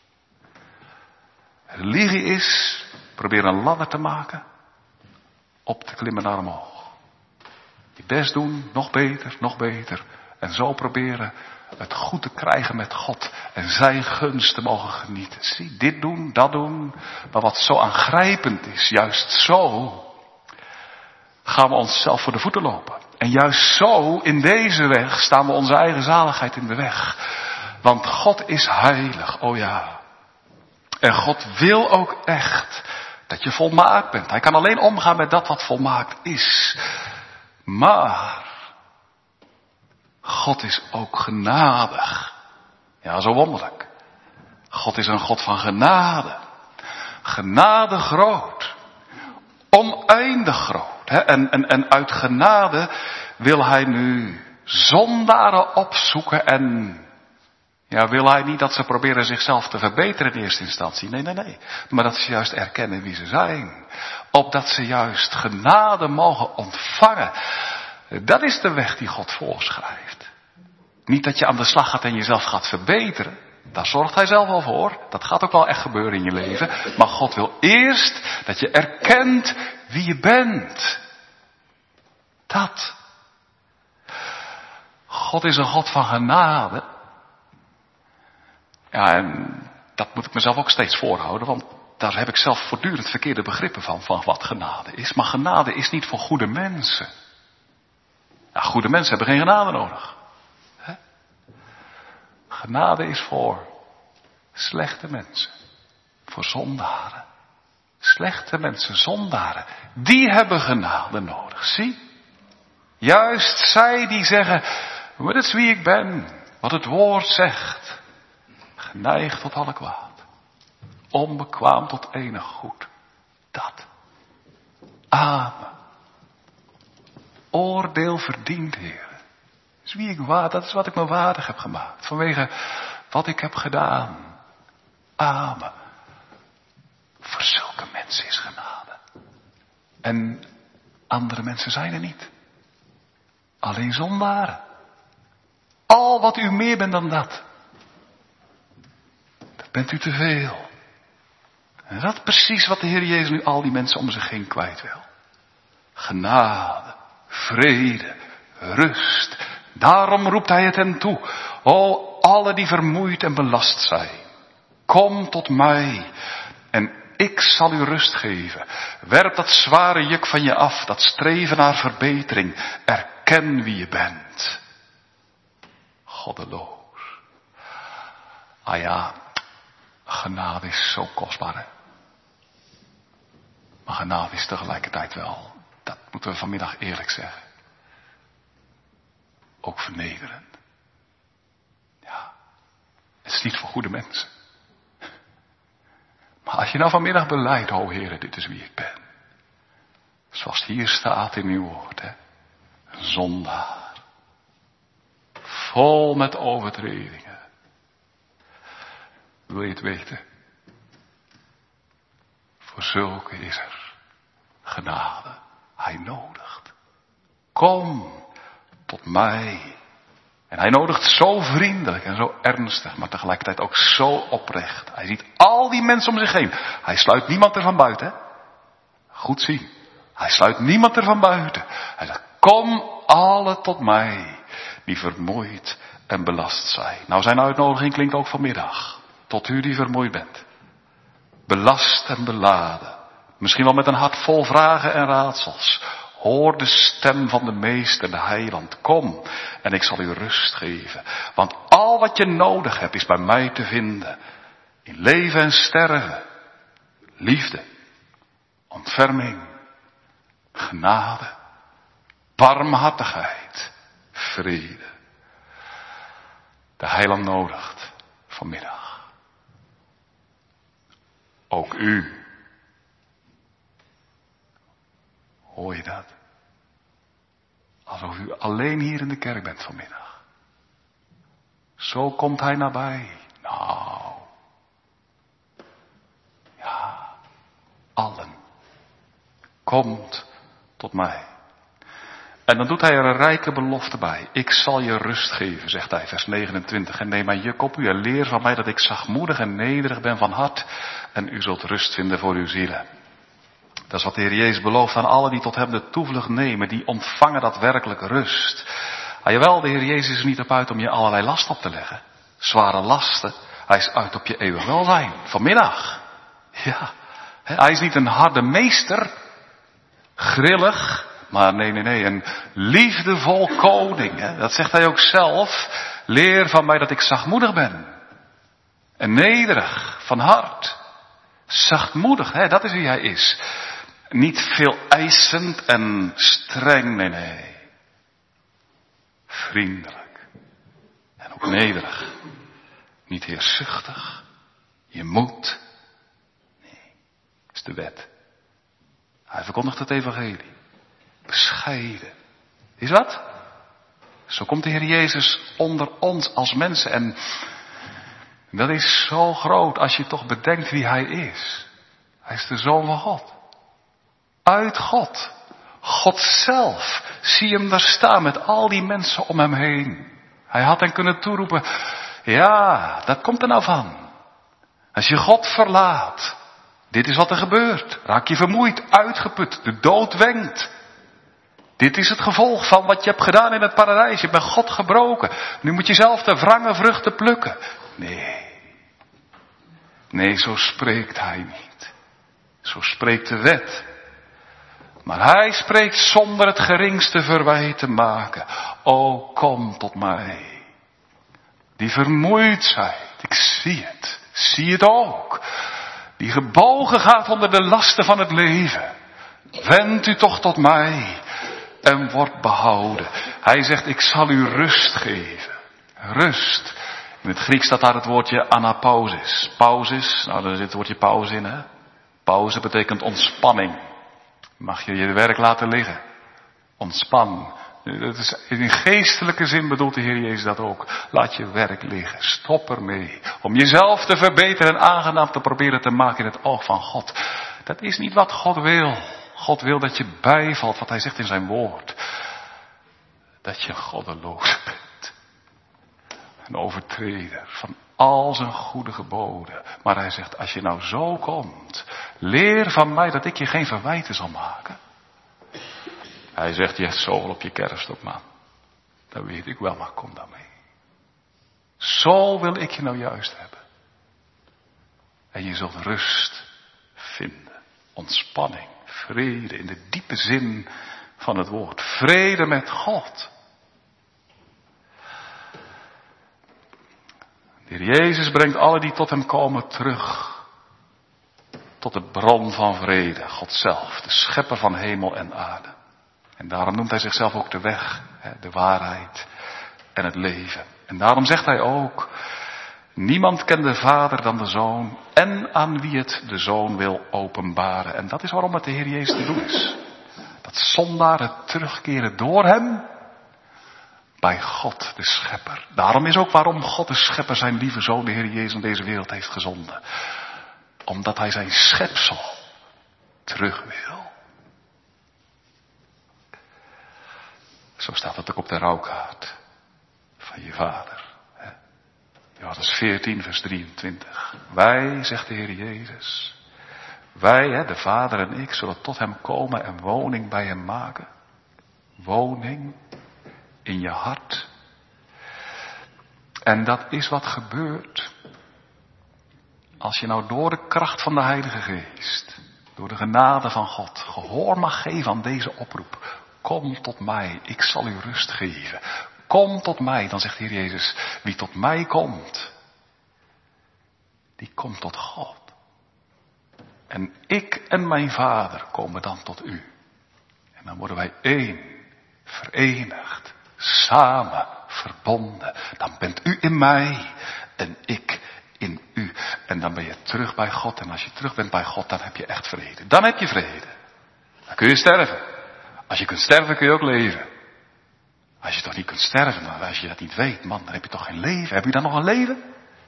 Religie is proberen een ladder te maken. Op te klimmen naar omhoog. Je best doen, nog beter, nog beter. En zo proberen het goed te krijgen met God. En zijn gunst te mogen genieten. Zie, dit doen, dat doen. Maar wat zo aangrijpend is, juist zo gaan we onszelf voor de voeten lopen. En juist zo, in deze weg, staan we onze eigen zaligheid in de weg. Want God is heilig, oh ja. En God wil ook echt dat je volmaakt bent. Hij kan alleen omgaan met dat wat volmaakt is. Maar God is ook genadig. Ja, zo wonderlijk. God is een God van genade. Genade groot. Oneindig groot. Hè? En, en, en uit genade wil hij nu zondaren opzoeken en ja, wil hij niet dat ze proberen zichzelf te verbeteren in eerste instantie. Nee, nee, nee. Maar dat ze juist erkennen wie ze zijn. Opdat ze juist genade mogen ontvangen. Dat is de weg die God voorschrijft. Niet dat je aan de slag gaat en jezelf gaat verbeteren. Daar zorgt hij zelf al voor. Dat gaat ook wel echt gebeuren in je leven. Maar God wil eerst dat je erkent wie je bent. Dat. God is een God van genade. Ja, en dat moet ik mezelf ook steeds voorhouden, want daar heb ik zelf voortdurend verkeerde begrippen van, van wat genade is. Maar genade is niet voor goede mensen. Ja, goede mensen hebben geen genade nodig. He? Genade is voor slechte mensen. Voor zondaren. Slechte mensen, zondaren. Die hebben genade nodig, zie? Juist zij die zeggen, wat is wie ik ben, wat het woord zegt. Geneigd tot alle kwaad. Onbekwaam tot enig goed. Dat. Amen. Oordeel verdient, Heer. Is wie ik waard, dat is wat ik me waardig heb gemaakt. Vanwege wat ik heb gedaan. Amen. Voor zulke mensen is genade. En andere mensen zijn er niet. Alleen zondaren. Al wat u meer bent dan dat. Dat bent u te veel. En dat is precies wat de Heer Jezus nu al die mensen om zich heen kwijt wil. Genade, vrede, rust. Daarom roept hij het hen toe. O, alle die vermoeid en belast zijn. Kom tot mij en ik zal u rust geven. Werp dat zware juk van je af, dat streven naar verbetering. Erken wie je bent. Goddeloos. Ah ja, genade is zo kostbaar, hè? Maar genade is tegelijkertijd wel, dat moeten we vanmiddag eerlijk zeggen, ook vernederend. Ja, het is niet voor goede mensen. Maar als je nou vanmiddag belijdt, o Heere, dit is wie ik ben. Zoals hier staat in uw woord, hè. Een zondaar. Vol met overtredingen. Wil je het weten? Voor zulke is er genade. Hij nodigt. Kom tot mij. En hij nodigt zo vriendelijk en zo ernstig, maar tegelijkertijd ook zo oprecht. Hij ziet al die mensen om zich heen. Hij sluit niemand er van buiten. Hè? Goed zien. Hij sluit niemand er van buiten. Hij zegt, kom alle tot mij, die vermoeid en belast zijn. Nou, zijn uitnodiging klinkt ook vanmiddag. Tot u die vermoeid bent. Belast en beladen. Misschien wel met een hart vol vragen en raadsels. Hoor de stem van de Meester, de Heiland. Kom en ik zal u rust geven. Want al wat je nodig hebt is bij mij te vinden. In leven en sterven. Liefde. Ontferming. Genade. Barmhartigheid. Vrede. De Heiland nodigt vanmiddag. Ook u. Hoor je dat? Alsof u alleen hier in de kerk bent vanmiddag. Zo komt hij nabij. Nou. Ja. Allen. Komt tot mij. En dan doet hij er een rijke belofte bij. Ik zal je rust geven, zegt hij, vers negenentwintig. En neem mijn juk op u en leer van mij dat ik zachtmoedig en nederig ben van hart. En u zult rust vinden voor uw zielen. Dat is wat de Heer Jezus belooft aan allen die tot hem de toevlucht nemen. Die ontvangen daadwerkelijk rust. Ah, jawel, de Heer Jezus is niet op uit om je allerlei last op te leggen. Zware lasten. Hij is uit op je eeuwig welzijn. Vanmiddag. Ja. Hij is niet een harde meester. Grillig. Maar nee, nee, nee. Een liefdevol koning. Hè? Dat zegt hij ook zelf. Leer van mij dat ik zachtmoedig ben. En nederig van hart. Zachtmoedig, hè? Dat is wie hij is. Niet veel eisend en streng, nee, nee. Vriendelijk. En ook nederig. Niet heerschzuchtig. Je moet. Nee, dat is de wet. Hij verkondigt het evangelie. Bescheiden. Is wat? Zo komt de Heer Jezus onder ons als mensen. En dat is zo groot als je toch bedenkt wie hij is. Hij is de Zoon van God. Uit God. God zelf. Zie hem daar staan met al die mensen om hem heen. Hij had hen kunnen toeroepen. Ja, dat komt er nou van. Als je God verlaat. Dit is wat er gebeurt. Raak je vermoeid, uitgeput. De dood wenkt. Dit is het gevolg van wat je hebt gedaan in het paradijs. Je bent God gebroken. Nu moet je zelf de wrange vruchten plukken. Nee. Nee, zo spreekt hij niet. Zo spreekt de wet. Maar hij spreekt zonder het geringste verwijt te maken. O, kom tot mij. Die vermoeid zijt. Ik zie het. Zie het ook. Die gebogen gaat onder de lasten van het leven. Wend u toch tot mij. en wordt behouden. Hij zegt, ik zal u rust geven. Rust. In het Grieks staat daar het woordje anapausis. Pausis, nou daar zit het woordje pauze in, hè. Pauze betekent ontspanning. Mag je je werk laten liggen. Ontspan. Dat is, in geestelijke zin bedoelt de Heer Jezus dat ook. Laat je werk liggen. Stop ermee. Om jezelf te verbeteren en aangenaam te proberen te maken in het oog van God. Dat is niet wat God wil. God wil dat je bijvalt wat hij zegt in zijn woord. Dat je goddeloos bent. Een overtreder van al zijn goede geboden. Maar hij zegt, als je nou zo komt, leer van mij dat ik je geen verwijten zal maken. Hij zegt, je hebt zool op je kerfstok, man. Dat weet ik wel, maar kom dan mee. Zo wil ik je nou juist hebben. En je zult rust vinden. Ontspanning, vrede in de diepe zin van het woord. Vrede met God. De Heer Jezus brengt alle die tot hem komen terug. Tot de bron van vrede, God zelf, de schepper van hemel en aarde. En daarom noemt hij zichzelf ook de weg, de waarheid en het leven. En daarom zegt hij ook, niemand kent de Vader dan de Zoon en aan wie het de Zoon wil openbaren. En dat is waarom het de Heer Jezus te doen is. Dat zondaren terugkeren door hem bij God de Schepper. Daarom is ook waarom God de Schepper zijn lieve Zoon, de Heer Jezus, in deze wereld heeft gezonden. Omdat hij zijn schepsel terug wil. Zo staat het ook op de rouwkaart van je vader. Johannes veertien, vers drieëntwintig. Wij, zegt de Heer Jezus, wij, de vader en ik, zullen tot hem komen en woning bij hem maken. Woning in je hart. En dat is wat gebeurt als je nou door de kracht van de Heilige Geest, door de genade van God, gehoor mag geven aan deze oproep. Kom tot mij, ik zal u rust geven. Kom tot mij, dan zegt de Heer Jezus, wie tot mij komt, die komt tot God. En ik en mijn Vader komen dan tot u. En dan worden wij één, verenigd, samen, verbonden. Dan bent u in mij en ik in u. En dan ben je terug bij God. En als je terug bent bij God, dan heb je echt vrede. Dan heb je vrede. Dan kun je sterven. Als je kunt sterven, kun je ook leven. Als je toch niet kunt sterven, maar als je dat niet weet, man, dan heb je toch geen leven. Heb je dan nog een leven?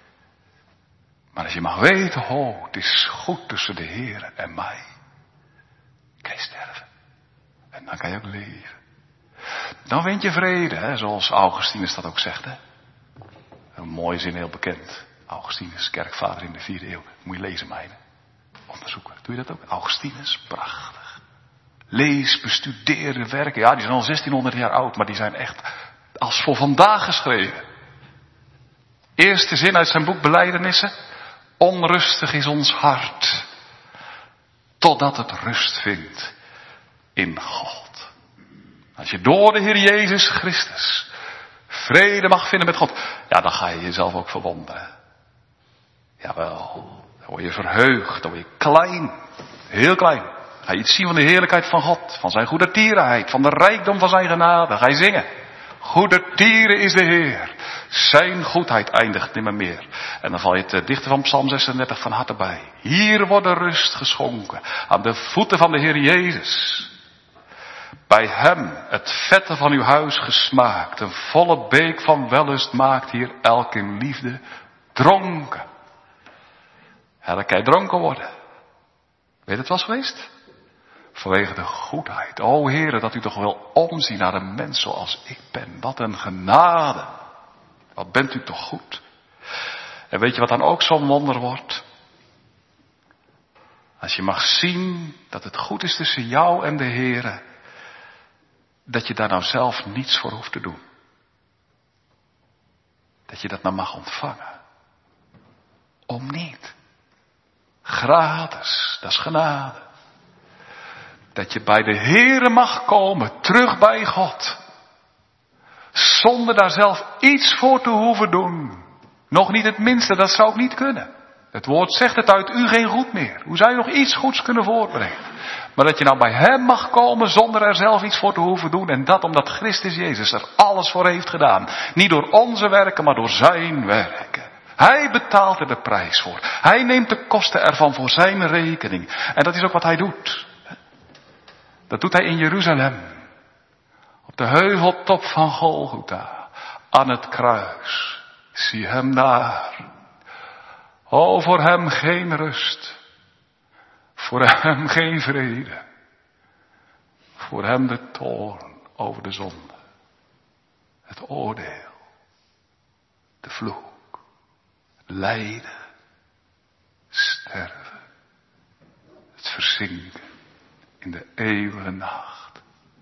Maar als je mag weten, oh, het is goed tussen de Heer en mij. Kan je sterven. En dan kan je ook leven. Dan vind je vrede, hè, zoals Augustinus dat ook zegt. Hè? Een mooie zin, heel bekend. Augustinus, kerkvader in de vierde eeuw. Moet je lezen, meiden. Onderzoeken. Doe je dat ook? Augustinus, prachtig. Lees, bestudeer de werken. Ja, die zijn al zestienhonderd jaar oud, maar die zijn echt als voor vandaag geschreven. Eerste zin uit zijn boek Belijdenissen. Onrustig is ons hart, totdat het rust vindt in God. Als je door de Heer Jezus Christus vrede mag vinden met God, ja, dan ga je jezelf ook verwonderen. Jawel, dan word je verheugd, dan word je klein, heel klein. Ga je iets zien van de heerlijkheid van God, van zijn goedertierenheid, van de rijkdom van zijn genade. Ga je zingen. Goedertieren is de Heer. Zijn goedheid eindigt nimmer meer. En dan val je het dichter van Psalm zesendertig van harte bij. Hier wordt de rust geschonken aan de voeten van de Heer Jezus. Bij hem het vette van uw huis gesmaakt. Een volle beek van wellust maakt hier elk in liefde dronken. Ja, dan kan je dronken worden. Weet je het was geweest? Vanwege de goedheid. O Heere, dat u toch wil omzien naar een mens zoals ik ben. Wat een genade. Wat bent u toch goed. En weet je wat dan ook zo'n wonder wordt? Als je mag zien dat het goed is tussen jou en de Heere. Dat je daar nou zelf niets voor hoeft te doen. Dat je dat nou mag ontvangen. Om niet. Gratis, dat is genade. Dat je bij de Heere mag komen, terug bij God. Zonder daar zelf iets voor te hoeven doen. Nog niet het minste, dat zou ook niet kunnen. Het woord zegt het uit u geen goed meer. Hoe zou je nog iets goeds kunnen voortbrengen? Maar dat je nou bij hem mag komen zonder er zelf iets voor te hoeven doen. En dat omdat Christus Jezus er alles voor heeft gedaan. Niet door onze werken, maar door zijn werken. Hij betaalt er de prijs voor. Hij neemt de kosten ervan voor zijn rekening. En dat is ook wat hij doet. Dat doet hij in Jeruzalem. Op de heuveltop van Golgotha. Aan het kruis. Zie hem daar. O, voor hem geen rust. Voor hem geen vrede. Voor hem de toorn over de zonde. Het oordeel. De vloek. Lijden. Sterven. Het verzinken in de eeuwige nacht.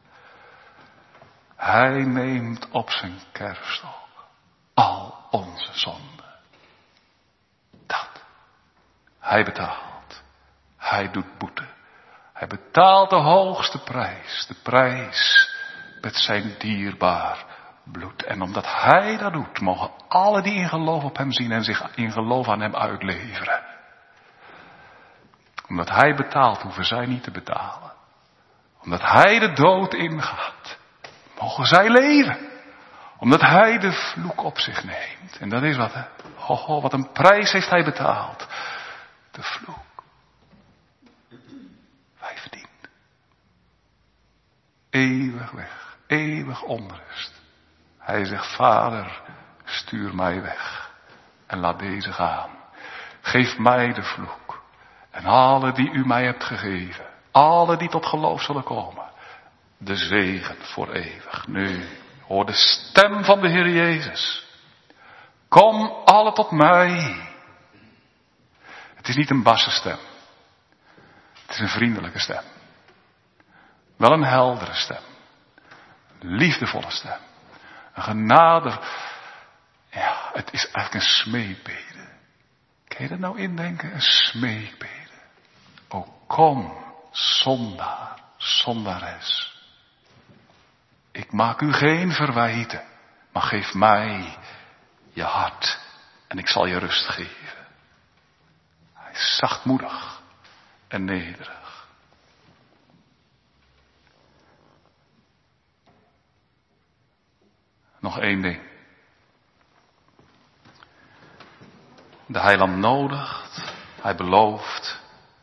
Hij neemt op zijn kerfstok al onze zonden. Dat. Hij betaalt. Hij doet boete. Hij betaalt de hoogste prijs. De prijs met zijn dierbaar bloed. En omdat hij dat doet, mogen alle die in geloof op hem zien en zich in geloof aan hem uitleveren. Omdat hij betaalt, hoeven zij niet te betalen. Omdat hij de dood ingaat, mogen zij leven. Omdat hij de vloek op zich neemt. En dat is wat, hè. Oh, oh, wat een prijs heeft hij betaald. De vloek. Wij verdiend. Eeuwig weg. Eeuwig onrust. Hij zegt, Vader, stuur mij weg. En laat deze gaan. Geef mij de vloek. En alle die u mij hebt gegeven. Alle die tot geloof zullen komen. De zegen voor eeuwig. Nu, hoor de stem van de Heer Jezus. Kom alle tot mij. Het is niet een basse stem. Het is een vriendelijke stem. Wel een heldere stem. Een liefdevolle stem. Een genade. Ja, het is eigenlijk een smeekbede. Kan je dat nou indenken? Een smeekbede. O kom, zondaar, zondares. Ik maak u geen verwijten, maar geef mij je hart en ik zal je rust geven. Hij is zachtmoedig en nederig. Nog één ding. De heiland nodigt, hij belooft.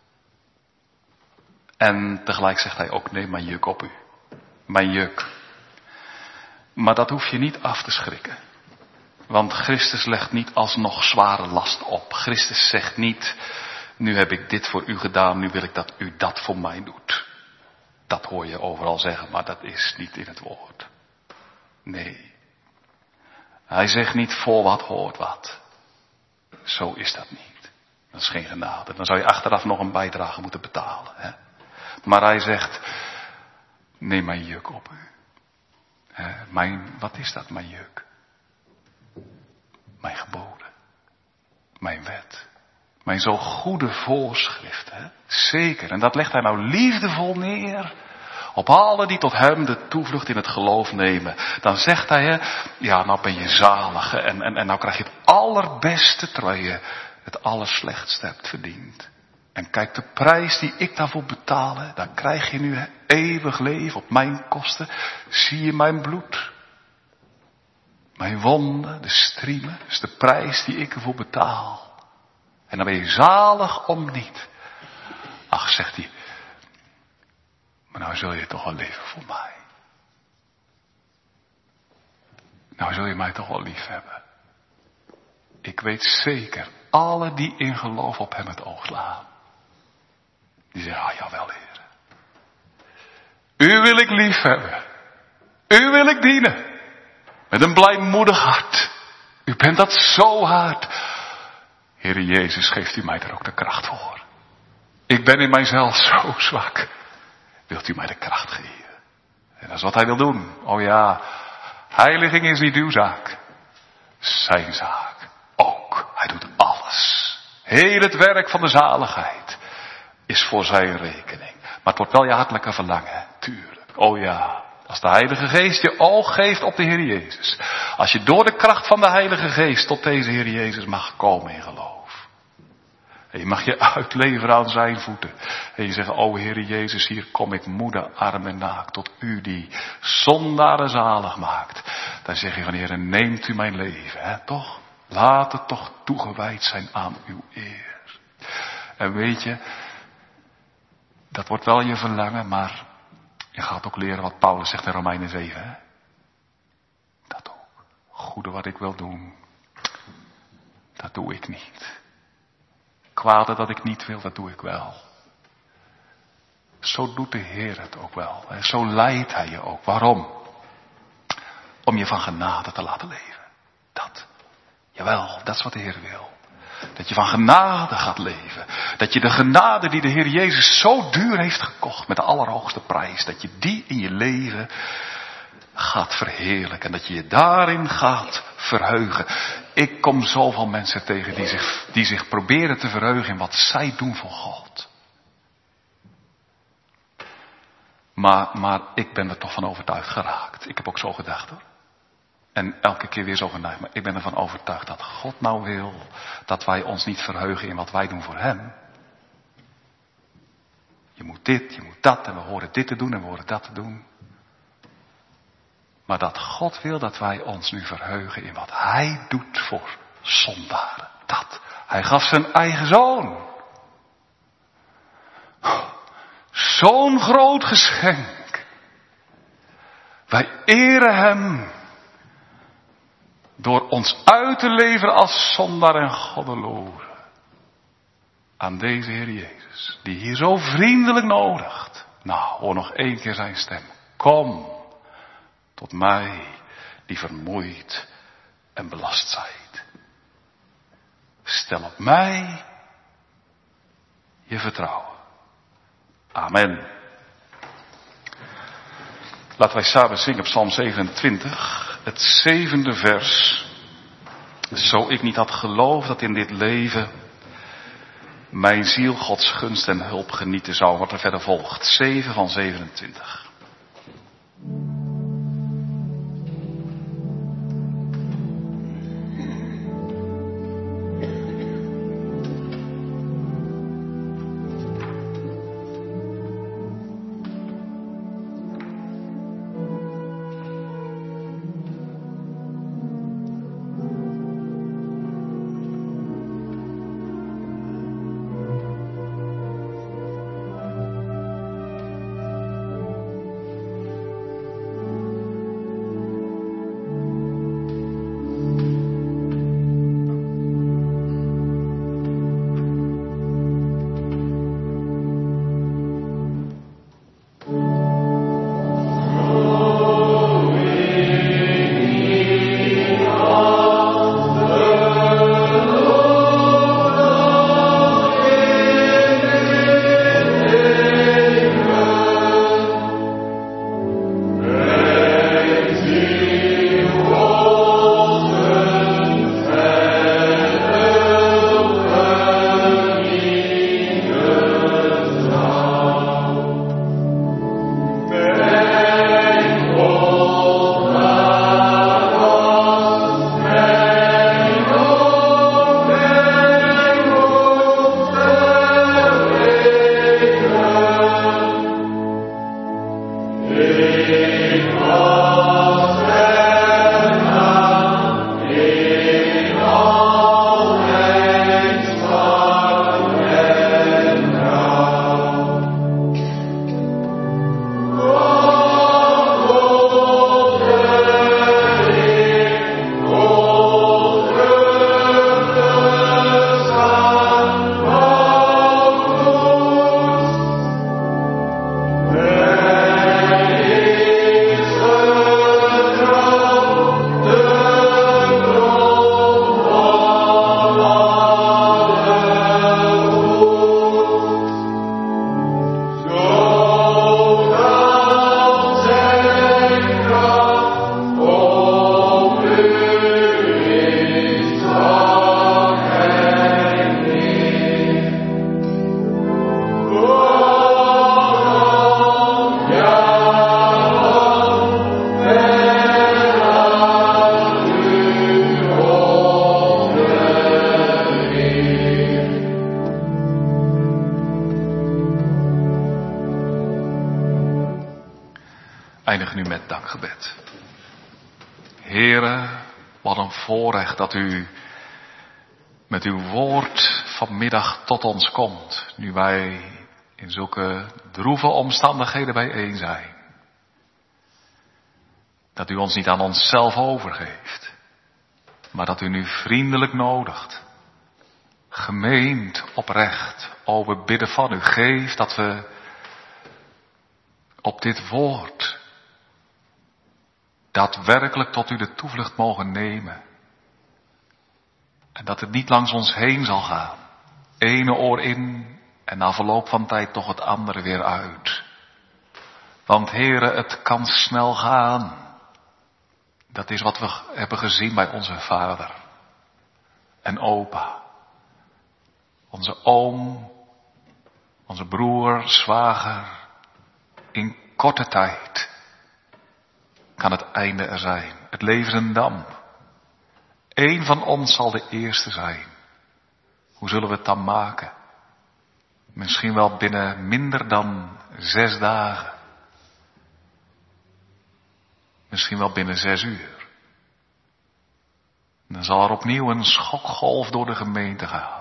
En tegelijk zegt hij ook, neem mijn juk op u. Mijn juk. Maar dat hoef je niet af te schrikken. Want Christus legt niet alsnog zware last op. Christus zegt niet, nu heb ik dit voor u gedaan, nu wil ik dat u dat voor mij doet. Dat hoor je overal zeggen, maar dat is niet in het woord. Nee. Hij zegt niet, voor wat hoort wat. Zo is dat niet. Dat is geen genade. Dan zou je achteraf nog een bijdrage moeten betalen. Hè? Maar hij zegt, neem mijn juk op u. Hè? Mijn, wat is dat, mijn juk? Mijn geboden. Mijn wet. Mijn zo goede voorschrift. Hè? Zeker. En dat legt hij nou liefdevol neer. Op alle die tot hem de toevlucht in het geloof nemen. Dan zegt hij, hè, ja, nou ben je zalig. En, en, en nou krijg je het allerbeste terwijl je het allerslechtste hebt verdiend. En kijk, de prijs die ik daarvoor betaal, hè, daar krijg je nu hè, eeuwig leven op mijn kosten. Zie je mijn bloed. Mijn wonden, de striemen, is de prijs die ik ervoor betaal. En dan ben je zalig om niet. Ach, zegt hij. Maar nou zul je toch wel leven voor mij. Nou zul je mij toch wel lief hebben. Ik weet zeker, alle die in geloof op hem het oog slaan. Die zeggen, ah jawel Heer. U wil ik lief hebben. U wil ik dienen. Met een blijmoedig hart. U bent dat zo hard. Heere Jezus, geeft u mij daar ook de kracht voor. Ik ben in mijzelf zo zwak. Wilt u mij de kracht geven? En dat is wat hij wil doen. Oh ja, heiliging is niet uw zaak. Zijn zaak. Ook. Hij doet alles. Heel het werk van de zaligheid is voor zijn rekening. Maar het wordt wel je hartelijke verlangen. Tuurlijk. Oh ja. Als de Heilige Geest je oog geeft op de Heer Jezus. Als je door de kracht van de Heilige Geest tot deze Heer Jezus mag komen in geloof. En je mag je uitleveren aan zijn voeten. En je zegt, o Heere Jezus, hier kom ik moede, arm en naakt tot u die zondaren zalig maakt. Dan zeg je van, Heere, neemt u mijn leven, hè, toch? Laat het toch toegewijd zijn aan uw eer. En weet je, dat wordt wel je verlangen, maar je gaat ook leren wat Paulus zegt in Romeinen zeven, hè? Dat ook. Goede wat ik wil doen, dat doe ik niet. Kwade dat ik niet wil, dat doe ik wel. Zo doet de Heer het ook wel. En zo leidt Hij je ook. Waarom? Om je van genade te laten leven. Dat. Jawel, dat is wat de Heer wil. Dat je van genade gaat leven. Dat je de genade die de Heer Jezus zo duur heeft gekocht met de allerhoogste prijs. Dat je die in je leven gaat verheerlijken. En dat je je daarin gaat verheugen. Ik kom zoveel mensen tegen die zich, die zich proberen te verheugen in wat zij doen voor God. Maar, maar ik ben er toch van overtuigd geraakt. Ik heb ook zo gedacht hoor. En elke keer weer zo geneigd. Maar ik ben ervan overtuigd dat God nou wil dat wij ons niet verheugen in wat wij doen voor Hem. Je moet dit, je moet dat en we horen dit te doen en we horen dat te doen. Maar dat God wil dat wij ons nu verheugen in wat Hij doet voor zondaren. Dat. Hij gaf zijn eigen zoon. Zo'n groot geschenk. Wij eren Hem. Door ons uit te leveren als zondaar en goddeloze. Aan deze Heer Jezus. Die hier zo vriendelijk nodigt. Nou, hoor nog één keer zijn stem. Kom. Tot mij, die vermoeid en belast zijt. Stel op mij je vertrouwen. Amen. Laten wij samen zingen op Psalm zevenentwintig, het zevende vers. Zo ik niet had geloofd dat in dit leven mijn ziel Gods gunst en hulp genieten zou, wat er verder volgt. zeven van zevenentwintig. het dankgebed. Heere, wat een voorrecht dat u met uw woord vanmiddag tot ons komt, nu wij in zulke droeve omstandigheden bijeen zijn. Dat u ons niet aan onszelf overgeeft, maar dat u nu vriendelijk nodigt. Gemeend oprecht, o we bidden van u, geef dat we op dit woord daadwerkelijk tot u de toevlucht mogen nemen. En dat het niet langs ons heen zal gaan. Ene oor in en na verloop van tijd toch het andere weer uit. Want Heere, het kan snel gaan. Dat is wat we hebben gezien bij onze vader en opa. Onze oom, onze broer, zwager. In korte tijd kan het einde er zijn. Het leven is een damp. Eén van ons zal de eerste zijn. Hoe zullen we het dan maken? Misschien wel binnen minder dan zes dagen. Misschien wel binnen zes uur. Dan zal er opnieuw een schokgolf door de gemeente gaan.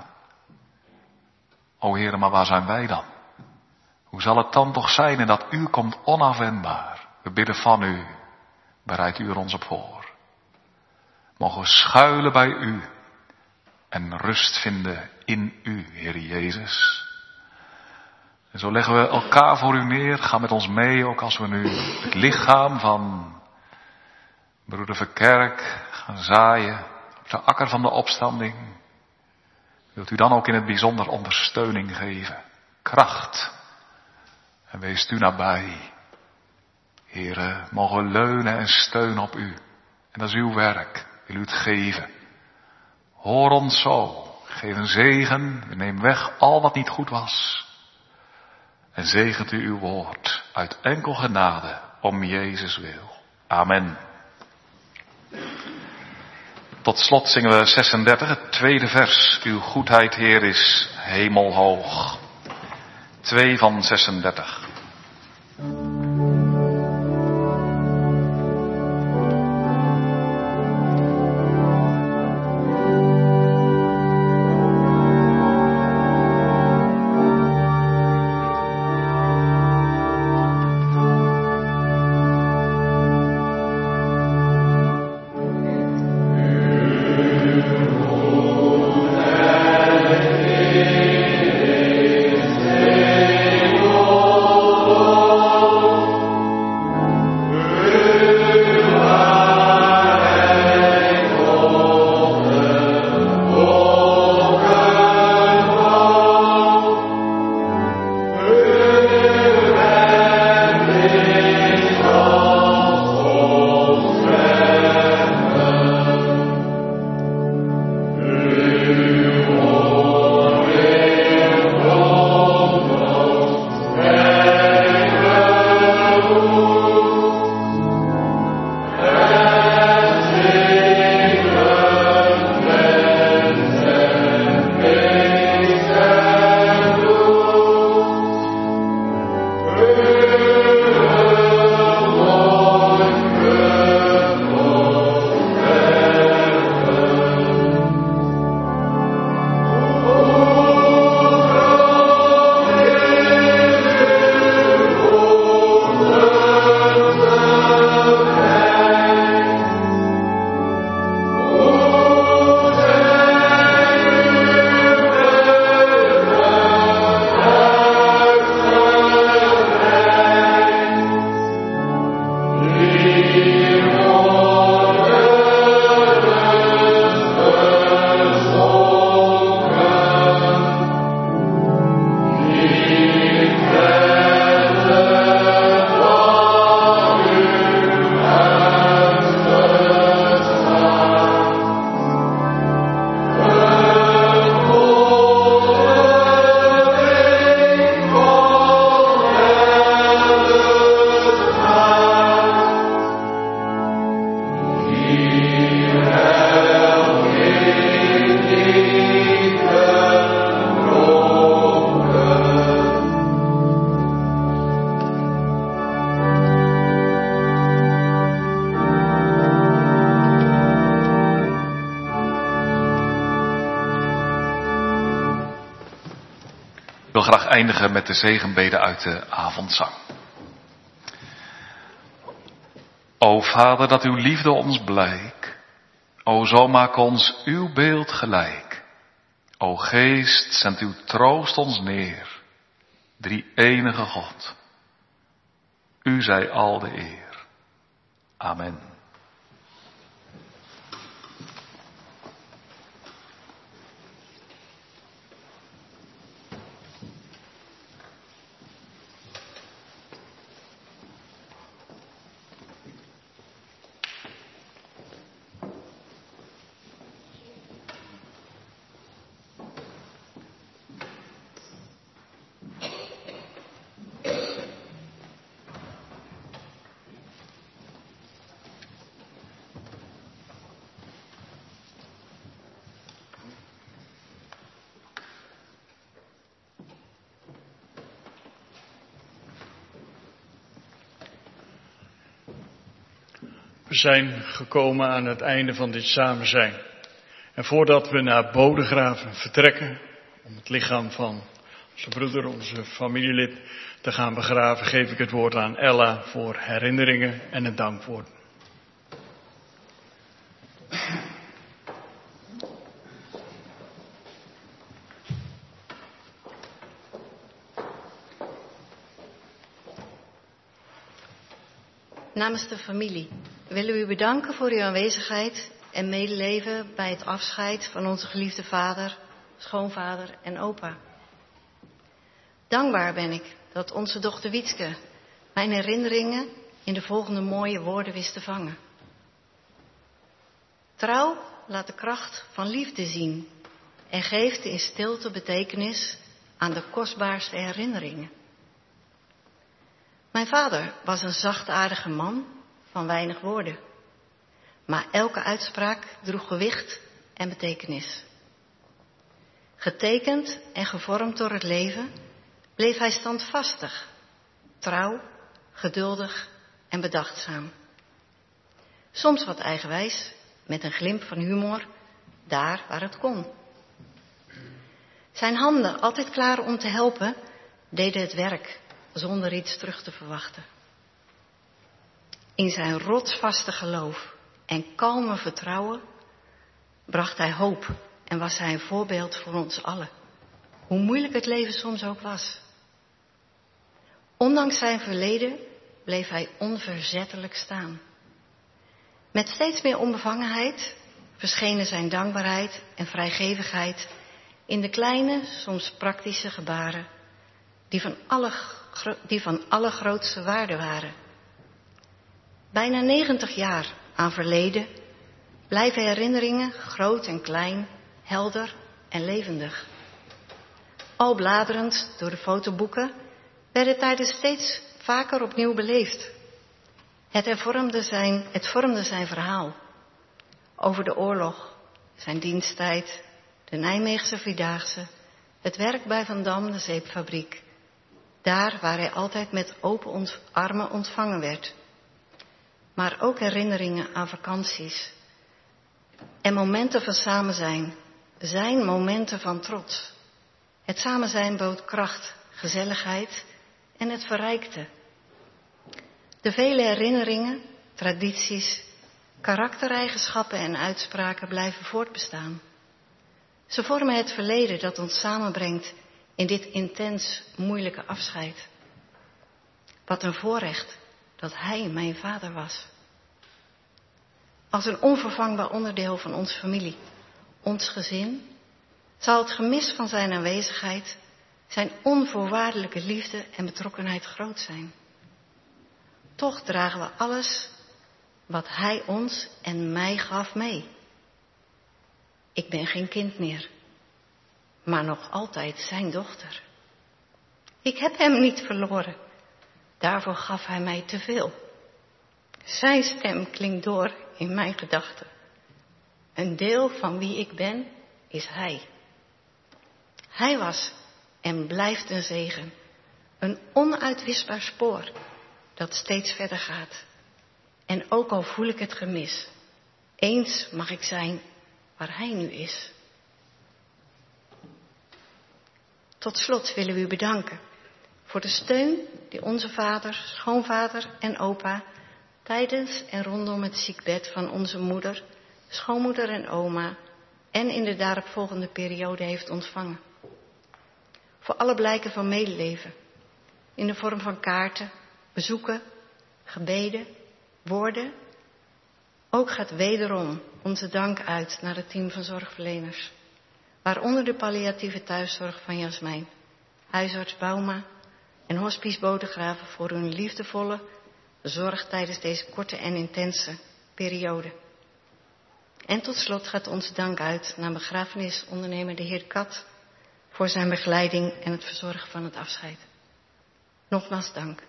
O Heere, maar waar zijn wij dan? Hoe zal het dan toch zijn en dat uur komt onafwendbaar? We bidden van u, bereid u er ons op voor. Mogen we schuilen bij u en rust vinden in u, Heer Jezus. En zo leggen we elkaar voor u neer, ga met ons mee, ook als we nu het lichaam van broeder Verkerk gaan zaaien op de akker van de opstanding. Wilt u dan ook in het bijzonder ondersteuning geven, kracht en wees u nabij. Heere, mogen we leunen en steunen op u. En dat is uw werk. Wil u het geven. Hoor ons zo. Geef een zegen. We nemen weg al wat niet goed was. En zegent u uw woord uit enkel genade om Jezus wil. Amen. Tot slot zingen we zesendertig, het tweede vers. Uw goedheid, Heer, is hemelhoog. twee van zesendertig. Oh wil graag eindigen met de zegenbede uit de avondzang. O Vader, dat uw liefde ons blijk. O zo maak ons uw beeld gelijk. O Geest, zend uw troost ons neer. Drie enige God. U zij al de eer. Amen. We zijn gekomen aan het einde van dit samen zijn. En voordat we naar Bodegraven vertrekken, om het lichaam van onze broeder, onze familielid te gaan begraven, geef ik het woord aan Ella voor herinneringen en het dankwoord. Namens de familie willen we u bedanken voor uw aanwezigheid en medeleven bij het afscheid van onze geliefde vader, schoonvader en opa. Dankbaar ben ik dat onze dochter Wietske mijn herinneringen in de volgende mooie woorden wist te vangen. Trouw laat de kracht van liefde zien en geeft in stilte betekenis aan de kostbaarste herinneringen. Mijn vader was een zachtaardige man van weinig woorden, maar elke uitspraak droeg gewicht en betekenis. Getekend en gevormd door het leven bleef hij standvastig, trouw, geduldig en bedachtzaam. Soms wat eigenwijs, met een glimp van humor, daar waar het kon. Zijn handen, altijd klaar om te helpen, deden het werk zonder iets terug te verwachten. In zijn rotsvaste geloof en kalme vertrouwen bracht hij hoop en was hij een voorbeeld voor ons allen, hoe moeilijk het leven soms ook was. Ondanks zijn verleden bleef hij onverzettelijk staan. Met steeds meer onbevangenheid verschenen zijn dankbaarheid en vrijgevigheid in de kleine, soms praktische gebaren die van alle, die van allergrootste waarde waren. Bijna negentig jaar aan verleden blijven herinneringen groot en klein, helder en levendig. Al bladerend door de fotoboeken werden tijden steeds vaker opnieuw beleefd. Het vormde zijn, het vormde zijn verhaal over de oorlog, zijn diensttijd, de Nijmeegse Vierdaagse, het werk bij Van Dam, de zeepfabriek. Daar waar hij altijd met open armen ontvangen werd. Maar ook herinneringen aan vakanties. En momenten van samen zijn. Zijn momenten van trots. Het samen zijn bood kracht, gezelligheid en het verrijkte. De vele herinneringen, tradities, karaktereigenschappen en uitspraken blijven voortbestaan. Ze vormen het verleden dat ons samenbrengt in dit intens moeilijke afscheid. Wat een voorrecht dat hij mijn vader was. Als een onvervangbaar onderdeel van onze familie, ons gezin, zal het gemis van zijn aanwezigheid, zijn onvoorwaardelijke liefde en betrokkenheid groot zijn. Toch dragen we alles wat hij ons en mij gaf mee. Ik ben geen kind meer, maar nog altijd zijn dochter. Ik heb hem niet verloren, daarvoor gaf hij mij te veel. Zijn stem klinkt door in mijn gedachten. Een deel van wie ik ben is hij. Hij was en blijft een zegen, een onuitwisbaar spoor dat steeds verder gaat. En ook al voel ik het gemis, eens mag ik zijn waar hij nu is. Tot Tot slot willen we u bedanken voor de steun die onze vader, schoonvader en opa tijdens en rondom het ziekbed van onze moeder, schoonmoeder en oma en in de daaropvolgende periode heeft ontvangen. Voor alle blijken van medeleven, in de vorm van kaarten, bezoeken, gebeden, woorden. Ook gaat wederom onze dank uit naar het team van zorgverleners, waaronder de palliatieve thuiszorg van Jasmijn, huisarts Bauma en hospice Bodegraven voor hun liefdevolle zorg tijdens deze korte en intense periode. En tot slot gaat onze dank uit naar begrafenisondernemer de heer Kat voor zijn begeleiding en het verzorgen van het afscheid. Nogmaals dank.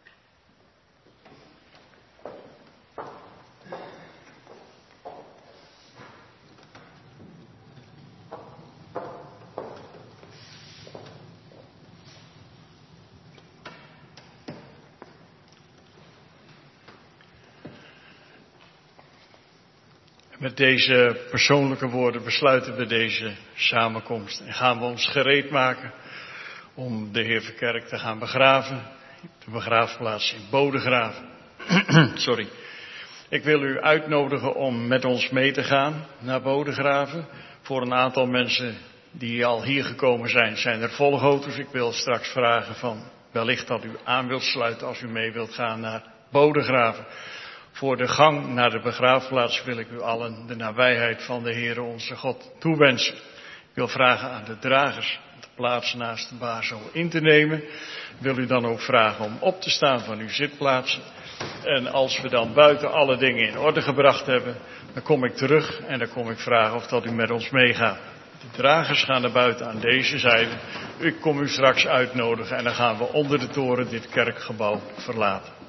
Met deze persoonlijke woorden besluiten we deze samenkomst en gaan we ons gereed maken om de heer Verkerk te gaan begraven, de begraafplaats in Bodegraven. Sorry. Ik wil u uitnodigen om met ons mee te gaan naar Bodegraven. Voor een aantal mensen die al hier gekomen zijn, zijn er volgauto's. Ik wil straks vragen van wellicht dat u aan wilt sluiten als u mee wilt gaan naar Bodegraven. Voor de gang naar de begraafplaats wil ik u allen de nabijheid van de Heere onze God toewensen. Ik wil vragen aan de dragers de plaats naast de baar zo in te nemen. Ik wil u dan ook vragen om op te staan van uw zitplaatsen. En als we dan buiten alle dingen in orde gebracht hebben, dan kom ik terug en dan kom ik vragen of dat u met ons meegaat. De dragers gaan naar buiten aan deze zijde. Ik kom u straks uitnodigen en dan gaan we onder de toren dit kerkgebouw verlaten.